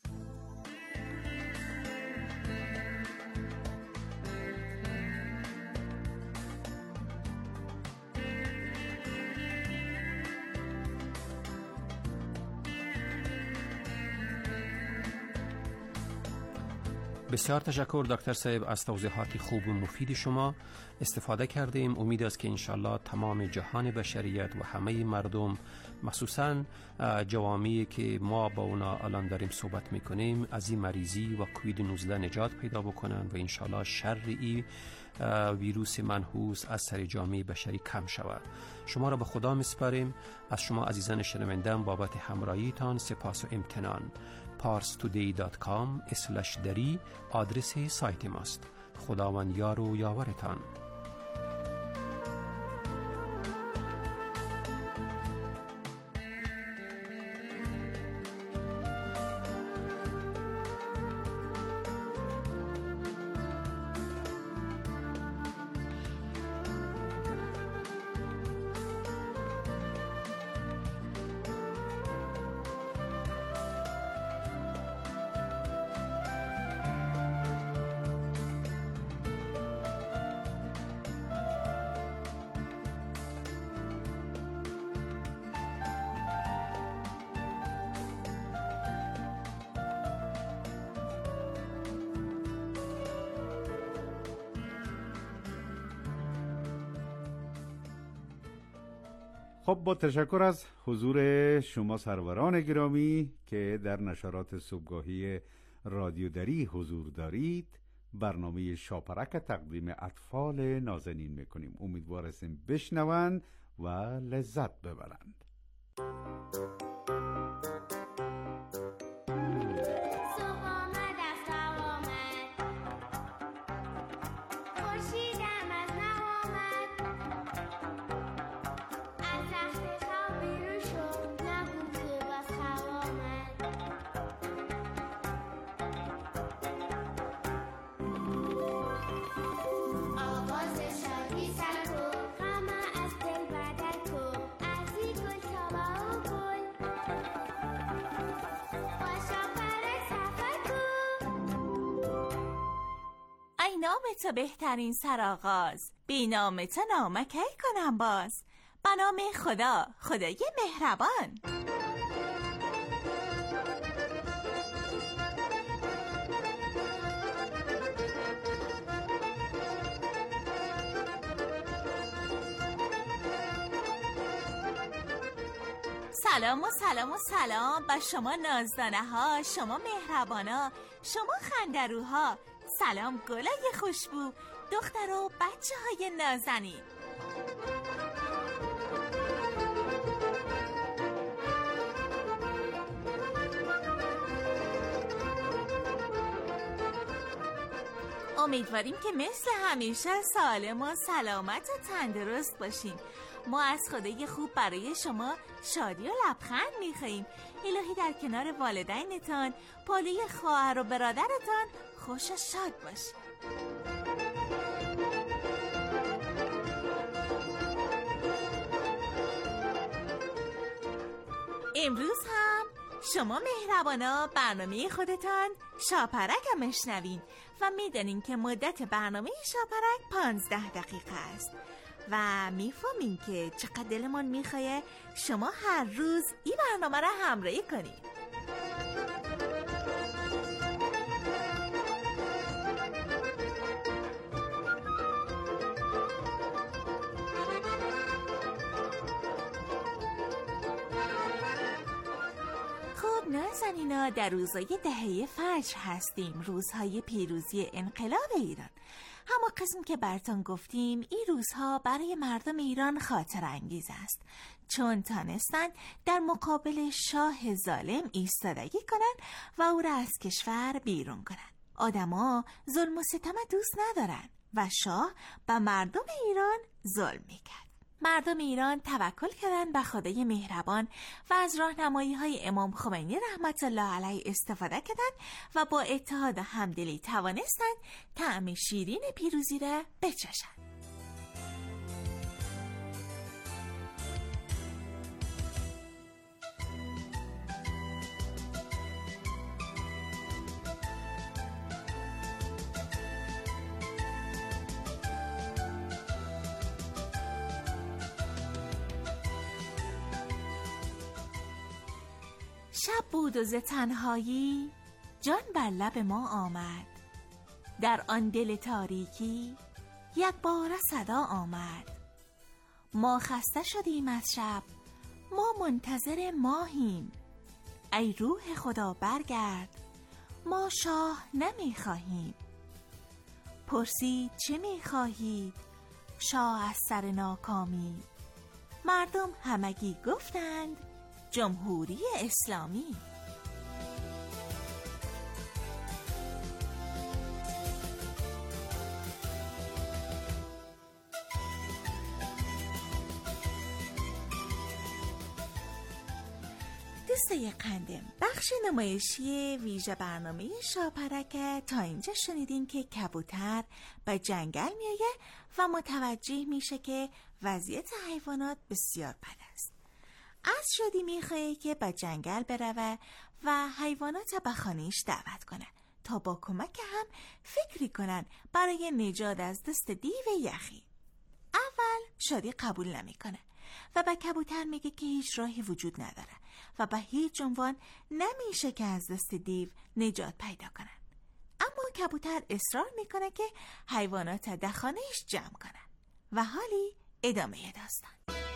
S13: بسیار تشکر دکتر صاحب از توضیحات خوب و مفید شما. استفاده کردیم. امید است که انشالله تمام جهان بشریت و همه مردم، مخصوصا جوامعی که ما با اونا الان داریم صحبت میکنیم، از این مریضی و کووید نوزده نجات پیدا بکنن و انشالله شر ای ویروس منحوس از سر جامعه بشری کم شود. شما را به خدا میسپاریم. از شما عزیزان شنونده بابت همراهیتان سپاس و امتنان. پارس تودی دات کام اسلش دری آدرس سایت ماست. خداوند یار و یاورتان.
S16: خب با تشکر از حضور شما سروران گرامی که در نشرات صبحگاهی رادیو دری حضور دارید، برنامه شاپرک تقدیم اطفال نازنین میکنیم. امیدوار هستیم بشنوند و لذت ببرند.
S17: ای نام تو بهترین سرآغاز، بی نام تو نامه کی کنم باز. به نام خدا، خدای مهربان. سلام و سلام و سلام به شما نازدانه ها، شما مهربانا، شما خندروها. سلام گلای خوشبو، دختر و بچه های نازنین. امیدواریم که مثل همیشه سالم و سلامت و تندرست باشیم. ما از خدای خوب برای شما شادی و لبخند می‌خواهیم. الهی در کنار والدینتان، پالوی خواهر و برادرتان خوش و شاد باشید. امروز هم شما مهربانا برنامه خودتان شاپرک هم میشنوین و میدانین که مدت برنامه شاپرک پانزده دقیقه است و میفهمین که چقدر دلمون میخواه شما هر روز این برنامه را همراهی کنید. نازنینا، در روزهای دهه فجر هستیم، روزهای پیروزی انقلاب ایران. همون قسم که براتون گفتیم این روزها برای مردم ایران خاطر انگیز است، چون تانستند در مقابل شاه ظالم ایستادگی کنند و او را از کشور بیرون کنند. آدما ظلم و ستم دوست ندارن و شاه به مردم ایران ظلم میکرد. مردم ایران توکل کردند به خدای مهربان و از راهنمایی های امام خمینی رحمت الله علیه استفاده کردند و با اتحاد و همدلی توانستند طعم شیرین پیروزی را بچشند. شب بود و ز تنهایی جان بر لب ما آمد، در آن دل تاریکی یک بار صدا آمد. ما خسته شدیم از شب، ما منتظر ماهیم، ای روح خدا برگرد، ما شاه نمی خواهیم. پرسید چه می خواهید شاه از سر ناکامی، مردم همگی گفتند جمهوری اسلامی. دوستای قندم، بخش نمایشی ویژه برنامه شاپرک تا اینجا شنیدین که کبوتر به جنگل میایه و متوجه میشه که وضعیت حیوانات بسیار بد است. از شادی میخواه که به جنگل بروه و حیوانات به خانه‌اش دعوت کنه تا با کمک هم فکری کنن برای نجات از دست دیو یخی. اول شادی قبول نمیکنه و به کبوتر میگه که هیچ راهی وجود نداره و به هیچ عنوان نمیشه که از دست دیو نجات پیدا کنن. اما کبوتر اصرار میکنه که حیوانات در خانه‌اش جمع کنن و حالی ادامه داستان.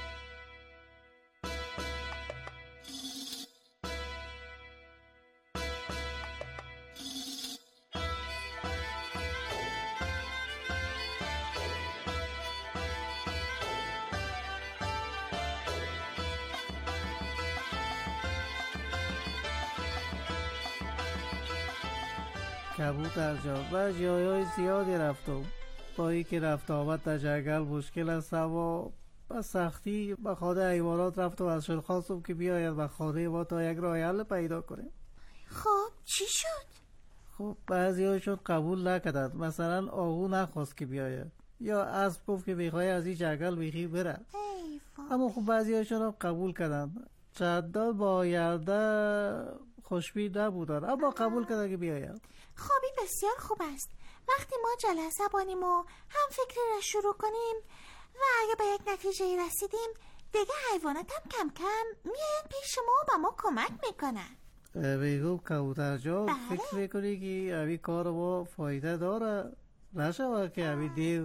S18: کبوتر جان، و جایای زیادی رفتم، با ای که رفت آمد در جنگل مشکل است، اما با سختی به خانه حیوانات رفتم، ازشون خواستم که بیاید به خانه ما تا یک راه حل پیدا کنیم.
S17: خب چی شد؟
S18: خب بعضی هاشون قبول نکردند، مثلا آهو نخواست که بیاید، یا اسب گفت که میخوای از این جنگل بیخی بره. اما خب بعضی هاشون هم قبول کردند. چندان با آینده خوشبین نبودن، اما قبول کردن که بیاید.
S17: خوابی بسیار خوب است، وقتی ما جلسه بانیم و هم فکری را شروع کنیم و اگه به یک نتیجه رسیدیم دیگه حیوانات هم کم کم میان پیش ما و با ما کمک میکنن.
S18: بگو کبوتر جان، فکر میکنی که اوی کار ما فایده داره؟ نشوه که اوی دیو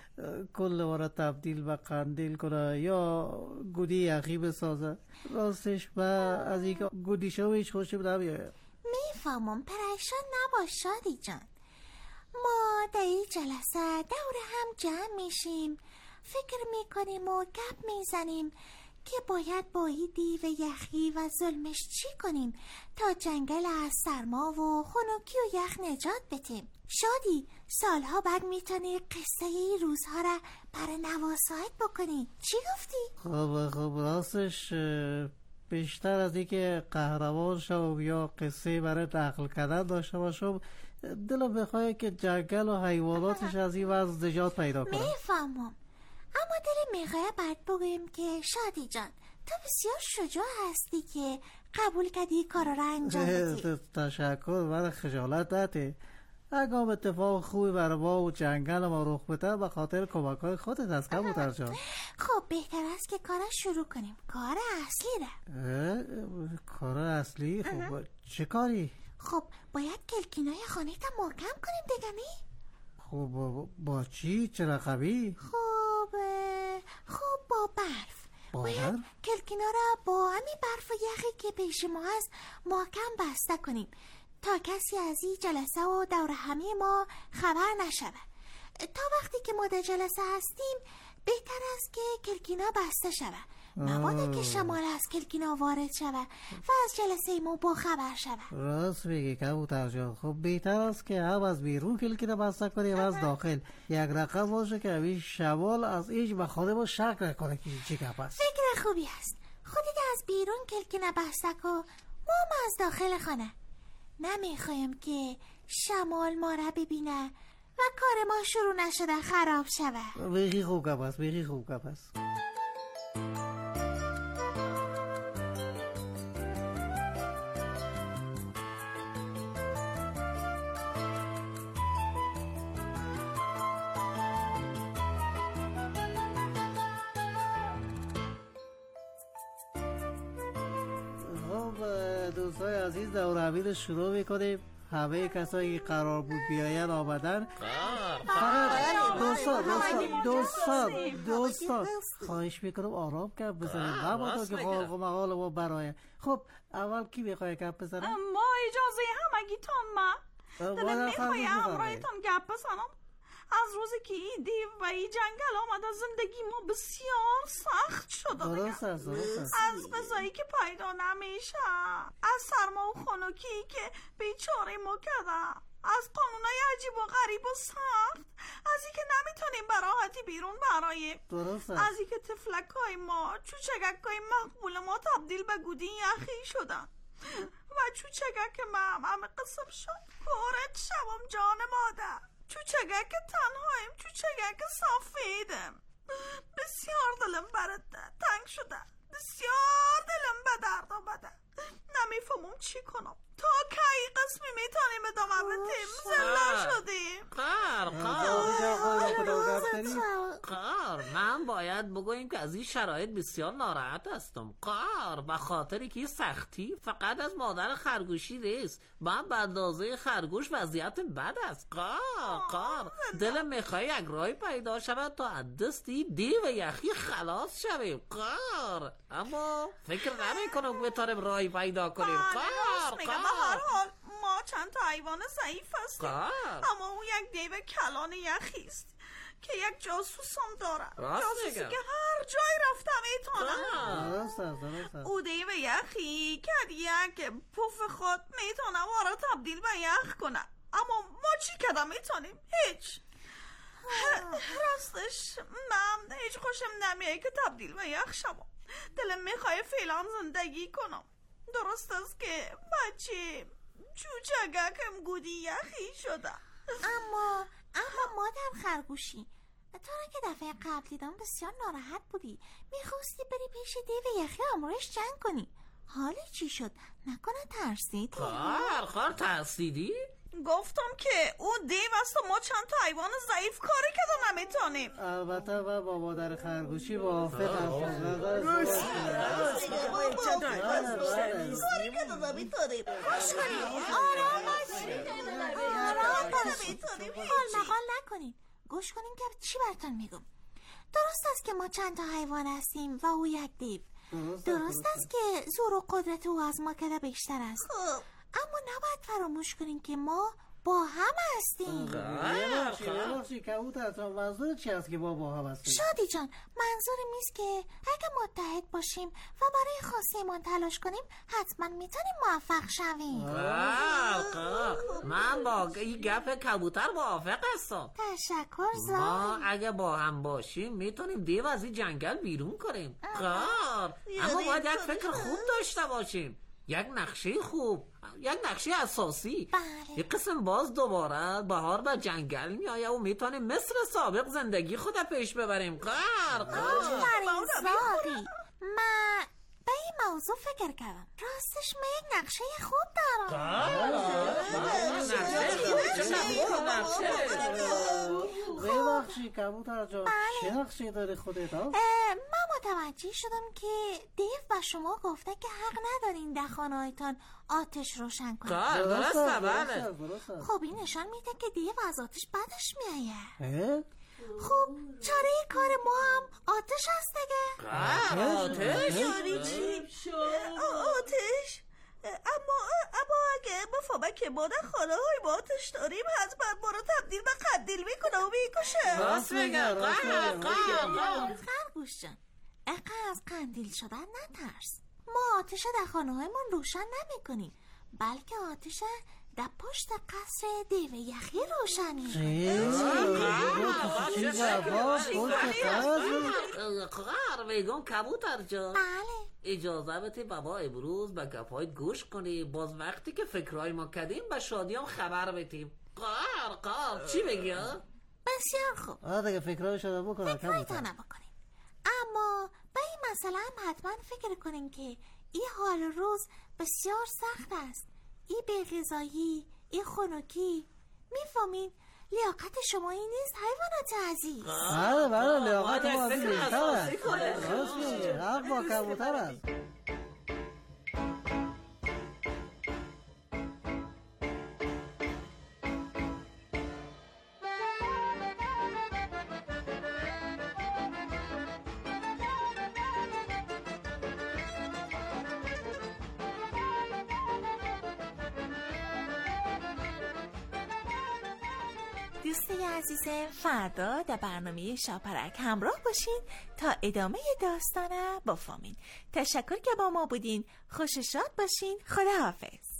S18: کل ما را تبدیل به قندیل کنه یا گودی یخی بسازه؟ راستش با از این گودی شو هیچ خوشم نمیاد.
S17: میفهمم، پریشان نباش شادی جان. ما در این جلسه دور هم جمع میشیم، فکر میکنیم و گپ میزنیم که باید با این دیو یخی و ظلمش چی کنیم تا جنگل از سرما و خنکی و یخ نجات بدیم. شادی سالها بعد میتونی قصه این روزها را برای نواسایت بکنی. چی گفتی؟
S18: خب خب راستش بیشتر از این که قهرمان شو یا قصه برای نقل کردن داشته باشم، دلم بخواه که جنگل و حیواناتش از این وضع نجات پیدا کنه.
S17: میفهمم، اما دل میخواه بعد بگویم که شادی جان تو بسیار شجاع هستی که قبول کردی کار را انجام بدی.
S18: تشکر، من خجالت نده. اگه اتفاق خوبی برای ما و جنگل ما رخ بده به خاطر کمک های خودت از کبوتر جان.
S17: خب بهتر است که کار شروع کنیم، کار اصلی را.
S18: کار اصلی؟ خب چه کاری؟
S17: خب باید کلکینای خانه تا محکم کنیم دیگه می؟
S18: خب با, با چی؟ چه رقمی؟
S17: خب خب با برف.
S18: با
S17: باید کلکینا را با همین برف و یخی که پیش ما هست محکم بسته کنیم تا کسی از این جلسه و دور همه ما خبر نشود. تا وقتی که ما در جلسه هستیم بهتر است که کلکینا بسته شود، مبادا که شمال از کلکینا وارد شود و از جلسه ما با خبر شود.
S18: راست میگی کبوتر جان. خب بهتر است که هم از بیرون کلکینا بسته کنیم از داخل. یک رقم باشه که همین شمال از ایج به خود ما شک نکنه که چی گپ است.
S17: فکر خوبی است. خودت از بیرون کلکینا بسته کن، ما هم از داخل خانه. نمیخوایم که شمال ما را ببینه و کار ما شروع نشده خراب شود.
S18: بگی خوب گپ است، بگی خوب گپ است. دوستای عزیز دور همی شروع میکنیم. همه کسایی که قرار بود بیاین آمدن. فقط دوستان دوستان دوستان دوستان خواهش میکنم آرام کپ بزنیم نبادا که خالق و مقال ما برای. خب اول کی میخواه کپ بزنم؟
S1: ما اجازه همگیتان ما دلم میخواه همراهتان گپ بزنم. از روزی که این دیو و این جنگل آمده زندگی ما بسیار سخت شده.
S18: درست است، درست است.
S1: از غذایی که پیدا نمیشه، از سرما و خنکی که بیچاره ما کرده، از قانونای عجیب و غریب و سخت، از این که نمیتونیم به راحتی بیرون براییم،
S18: درست است.
S1: از این که تفلکای ما، چوچگکای مقبول ما تبدیل به گودی یخی شدن و چوچگک من همه قسم شد پارت شوم جان مادر. چوچگک تنهاییم، چوچگک سفیدم. بسیار دلم برد تنگ شده، بسیار دلم به درد آمده. نمیفهمم چی کنم. تا کی قسمی میتونیم ادامه بدیم؟ زنده شدیم.
S19: قار قار قار من باید بگویم که از این شرایط بسیار ناراحت هستم. قار به خاطری که سختی فقط از مادر خرگوشی نیست، من به اندازه خرگوش وضعیت بد است. قار قار دلم میخواه یک راهی پیدا شود تا از دستی دیو یخی خلاص شویم. قار اما فکر نمی کنم بتاریم راهی پیدا کنیم. قار قار
S1: هر حال ما چند تا حیوان ضعیف هستیم، اما اون یک دیو کلان یخی است که یک جاسوس هم داره، جاسوسی که هر جای رفته میتونه. او دیو یخی که یک پوف خود میتونه ما را تبدیل به یخ کنه، اما ما چی کده میتونیم؟ هیچ. راستش من هیچ خوشم نمیایی که تبدیل به یخ شما. دلم میخواه فعلا زندگی کنم. درست است که بچه چوچگکم گودی یخی شده،
S17: اما اما مادر خرگوشی تو را که دفعه قبل دیدم بسیار ناراحت بودی، میخواستی بری پیش دیو یخی امروش جنگ کنی. حالی چی شد؟ نکنه ترسیدی؟
S19: خار خار ترسیدی؟
S2: گفتم که اون دیو است و ما چند تا حیوان ضعیف کاری که تو نمیتونیم.
S18: البته و با مادر خرگوشی موافقم.
S2: روست کاری که تو نمیتونیم. خوش کنیم آرام باشیم آرام
S17: باشیم حال مقال نکنیم. گوش کنیم که چی براتون میگم. درست است که ما چند تا حیوان هستیم و او یک دیو. درست است که زور و قدرت او از ما کده بیشتر است. اما نباید فراموش کنیم که ما با هم هستیم.
S18: یه بخشی کبوتر جان، منظور چی است که ما با هم هستیم؟
S17: شادی جان، منظوری میست که اگه متحد باشیم و برای خواستیمان تلاش کنیم حتما میتونیم موفق شویم.
S19: من با این گپ کبوتر موافق هستم.
S17: تشکر زای.
S19: ما اگه با هم باشیم میتونیم دیو از این جنگل بیرون کنیم. قار اما باید یک فکر خوب داشته باشیم، یک نقشه خوب، یک نقشه اساسی.
S17: بله.
S19: یک قسم باز دوباره بهار به جنگل میآیه و میتونیم مثل سابق زندگی خود پیش ببریم. قار قار
S17: زاری من به این موضوع فکر کردم. راستش من یک نقشه خوب دارم.
S18: ببخشی کبوتر جان، چه نقشه داری خودت؟
S17: من متوجه شدم که دیو به شما گفته که حق ندارین در خانه‌هایتان آتش روشن کنید.
S19: درسته بله.
S17: خب این نشان میده که دیو از آتش بدش میآید. خب چاره کار ما هم آتش هست دیگه.
S19: آتش؟
S2: یعنی چی؟ آتش؟ اما اما اگه مفهمه که ما در خانه های ما آتش داریم حتما ما رو تبدیل به قندیل میکنه و میکشه.
S19: راست میگه.
S17: خرگوش جان، اقا از قندیل شدن نترس. ما آتش در خانه های من روشن نمی کنیم، بلکه آتش در پشت قصر دیو یخی روشن میکنیم.
S19: قرار میگم کبوتر جان،
S17: بله
S19: اجازه بده بابا امروز به گپایت گوش کنی، باز وقتی که فکرهای ما کردیم به شادیام خبر بدیم. قار قار چی بگی؟
S17: بسیار خوب.
S18: آه دیگه فکرهای شده بکنم
S17: فکرهایتان بکنیم، اما به این مسئله هم حتما فکر کنیم که این حال روز بسیار سخت است. این بی‌غذایی، این خنکی، میفهمین لیاقت شما این نیست حیوانات عزیز.
S18: بله بله لیاقت ما عزیز بیشتر است. راست میگه، حق با کبوتر است.
S17: دوستای عزیزم، فردا در برنامه شاپرک همراه باشین تا ادامه داستانه بفهمین. تشکر که با ما بودین. خوش و شاد باشین. خداحافظ.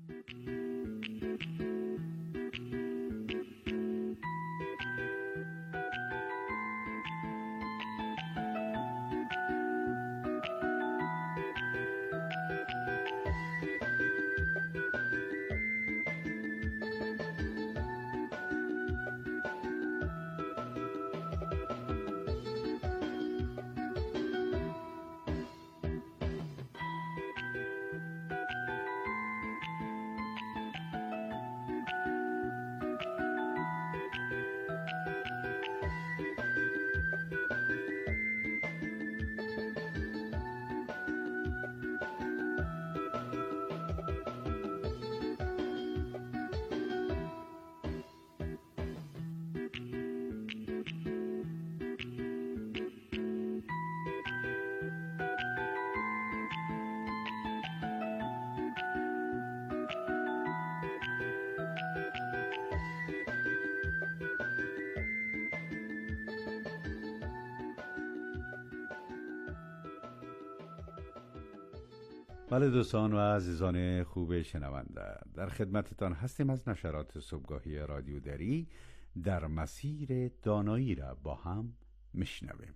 S16: بله دوستان و عزیزان خوب شنونده، در خدمتتان هستیم از نشرات صبحگاهی رادیو دری. در مسیر دانایی را با هم میشنویم.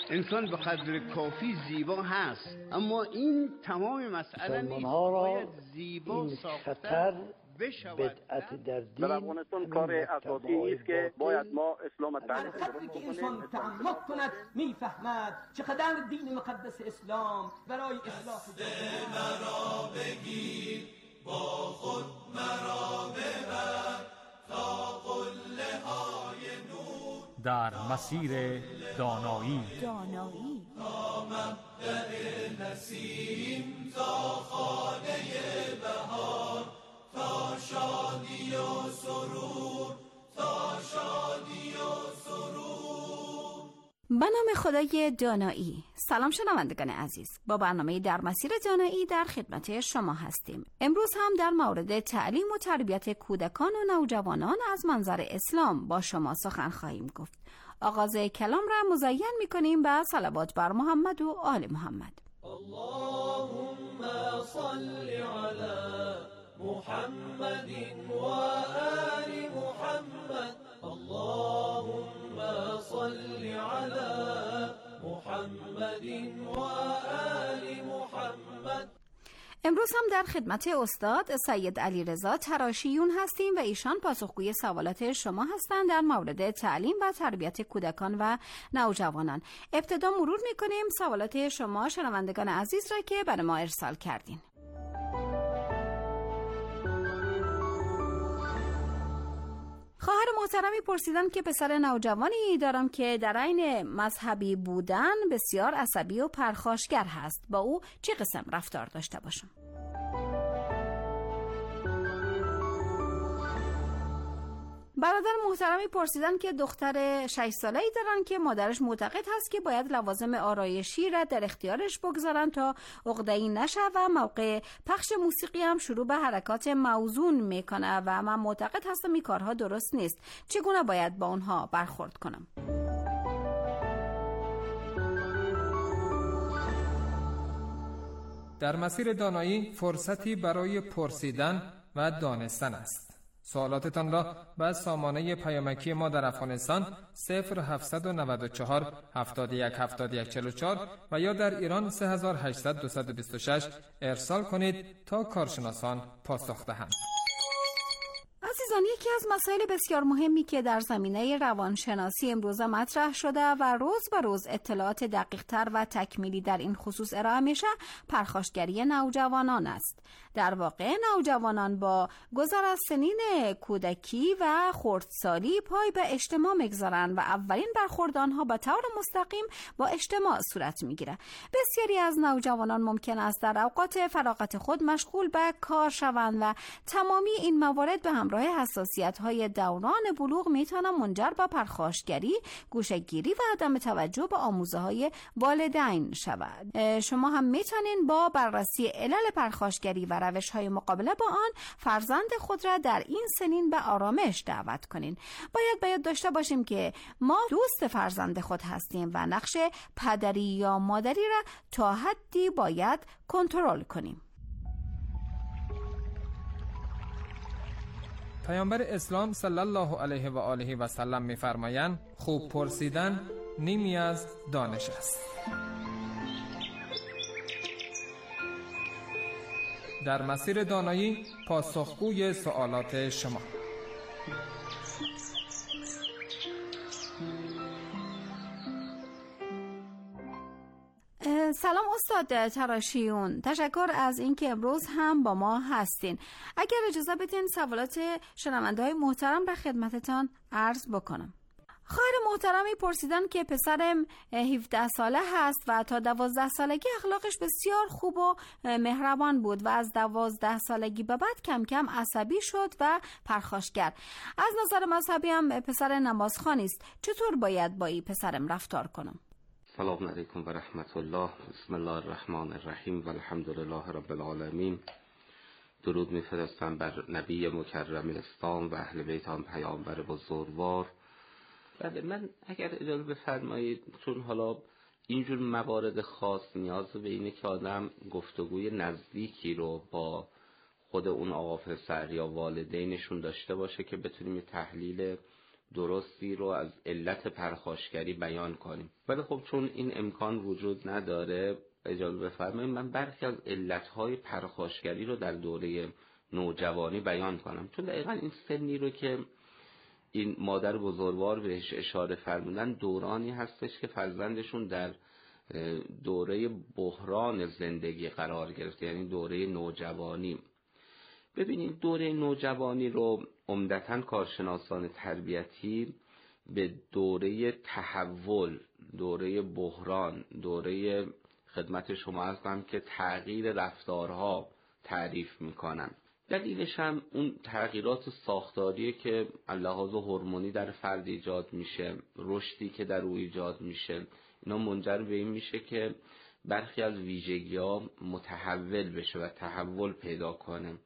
S20: انسان به قدر کافی زیبا هست، اما این تمام مسئله نیست.
S21: باید زیبا ساختن بدعت در دین.
S22: در افغانستان کار اساسی است که باید ما اسلام تعریف
S23: کنیم. انسان تعمق کند میفهمد چقدر دین مقدس اسلام برای اصلاح جامعه مرا بگیر، با خود مرا ببر تا قله های نور
S24: در مسیر دانایی
S17: دانایی
S23: تا مبدأ نسیم تا خانه بهار، تا شادی و سرور، تا شادی و سرور.
S1: به نام خدای دانایی. سلام شنوندگان عزیز، با برنامه در مسیر دانایی در خدمت شما هستیم. امروز هم در مورد تعلیم و تربیت کودکان و نوجوانان از منظر اسلام با شما سخن خواهیم گفت. آغاز کلام را مزین می‌کنیم به صلوات بر محمد و آل محمد.
S23: اللهم صل علی محمد و آل محمد. اللهم صل علی محمد و آل محمد.
S1: امروز هم در خدمت استاد سید علیرضا تراشیون هستیم و ایشان پاسخگوی سوالات شما هستند در مورد تعلیم و تربیت کودکان و نوجوانان. ابتدا مرور می‌کنیم سوالات شما شنوندگان عزیز را که برای ما ارسال کردین. خواهر محترمی پرسیدن که پسر نوجوانی دارم که در عین مذهبی بودن بسیار عصبی و پرخاشگر هست، با او چه قسم رفتار داشته باشم؟ برادر محترمی پرسیدن که دختر شش ساله‌ای دارن که مادرش معتقد هست که باید لوازم آرایشی را در اختیارش بگذارن تا عقده‌ای نشه و موقع پخش موسیقی هم شروع به حرکات موزون میکنه و من معتقد هستم این کارها درست نیست. چگونه باید با اونها برخورد کنم؟
S25: در مسیر دانایی فرصتی برای پرسیدن و دانستن است. سوالاتتان را به سامانه پیامکی ما در افغانستان صفر هفتصد و نود و چهار هفتاد و یک هفتاد و یک چهل و چهار و یا در ایران سه هزار و هشتصد دویست و بیست و شش ارسال کنید تا کارشناسان پاسخ دهند.
S1: عزیزان، یکی از مسائل بسیار مهمی که در زمینه روانشناسی امروزه مطرح شده و روز به روز اطلاعات دقیق‌تر و تکمیلی در این خصوص ارائه میشه، پرخاشگری نوجوانان است. در واقع نوجوانان با گذر از سنین کودکی و خردسالی پای به اجتماع میگذارن و اولین برخورد آنها به طور مستقیم با اجتماع صورت میگیره. بسیاری از نوجوانان ممکن است در اوقات فراغت خود مشغول به کار شوند و تمامی این موارد به همراه حساسیت‌های دوران بلوغ میتونه منجر به پرخاشگری، گوشه‌گیری و عدم توجه به آموزه‌های والدین شود. شما هم میتونین با بررسی علل پرخاشگری و روش‌های مقابله با آن فرزند خود را در این سنین به آرامش دعوت کنین. باید باید داشته باشیم که ما دوست فرزند خود هستیم و نقش پدری یا مادری را تا حدی باید کنترل کنیم.
S25: پیامبر اسلام صلی الله علیه و آله و سلم می‌فرمایند خوب پرسیدن نیمی از دانش است. در مسیر دانایی پاسخگوی سوالات شما.
S1: سلام استاد تراشیون، تشکر از اینکه امروز هم با ما هستین. اگر اجازه بدین سوالات شنونده‌های محترم را خدمتتان عرض بکنم. خواهر محترمی پرسیدن که پسرم هفده ساله هست و تا دوازده سالگی اخلاقش بسیار خوب و مهربان بود و از دوازده سالگی به بعد کم کم عصبی شد و پرخاشگر. از نظر مذهبی هم پسر نمازخوانی است. چطور باید با این پسرم رفتار کنم؟
S26: سلام علیکم و رحمت الله. بسم الله الرحمن الرحیم و الحمدلله رب العالمین. درود میفرستم بر نبی مکرم اسلام و اهل بیت آن پیامبر بزرگوار. بله، من اگر اجازه بفرمایید، چون حالا اینجور موارد خاص نیاز به اینه که آدم گفتگوی نزدیکی رو با خود اون آقا پسر یا والدینشون داشته باشه که بتونیم یه تحلیل درستی رو از علت پرخاشگری بیان کنیم. ولی خب چون این امکان وجود نداره، اجازه بفرمایید من برخی از علتهای پرخاشگری رو در دوره نوجوانی بیان کنم، چون دقیقا این سنی رو که این مادر بزرگوار بهش اشاره فرمودن دورانی هستش که فرزندشون در دوره بحران زندگی قرار گرفته، یعنی دوره نوجوانی. ببینید دوره نوجوانی رو عمدتاً کارشناسان تربیتی به دوره تحول، دوره بحران، دوره خدمت شما هستم که تغییر رفتارها تعریف میکنن. دلیلش هم اون تغییرات ساختاریه که لحاظ هورمونی در فرد ایجاد میشه، رشدی که در او ایجاد میشه، اینا منجر به این میشه که برخی از ویژگی‌ها متحول بشه و تحول پیدا کنه.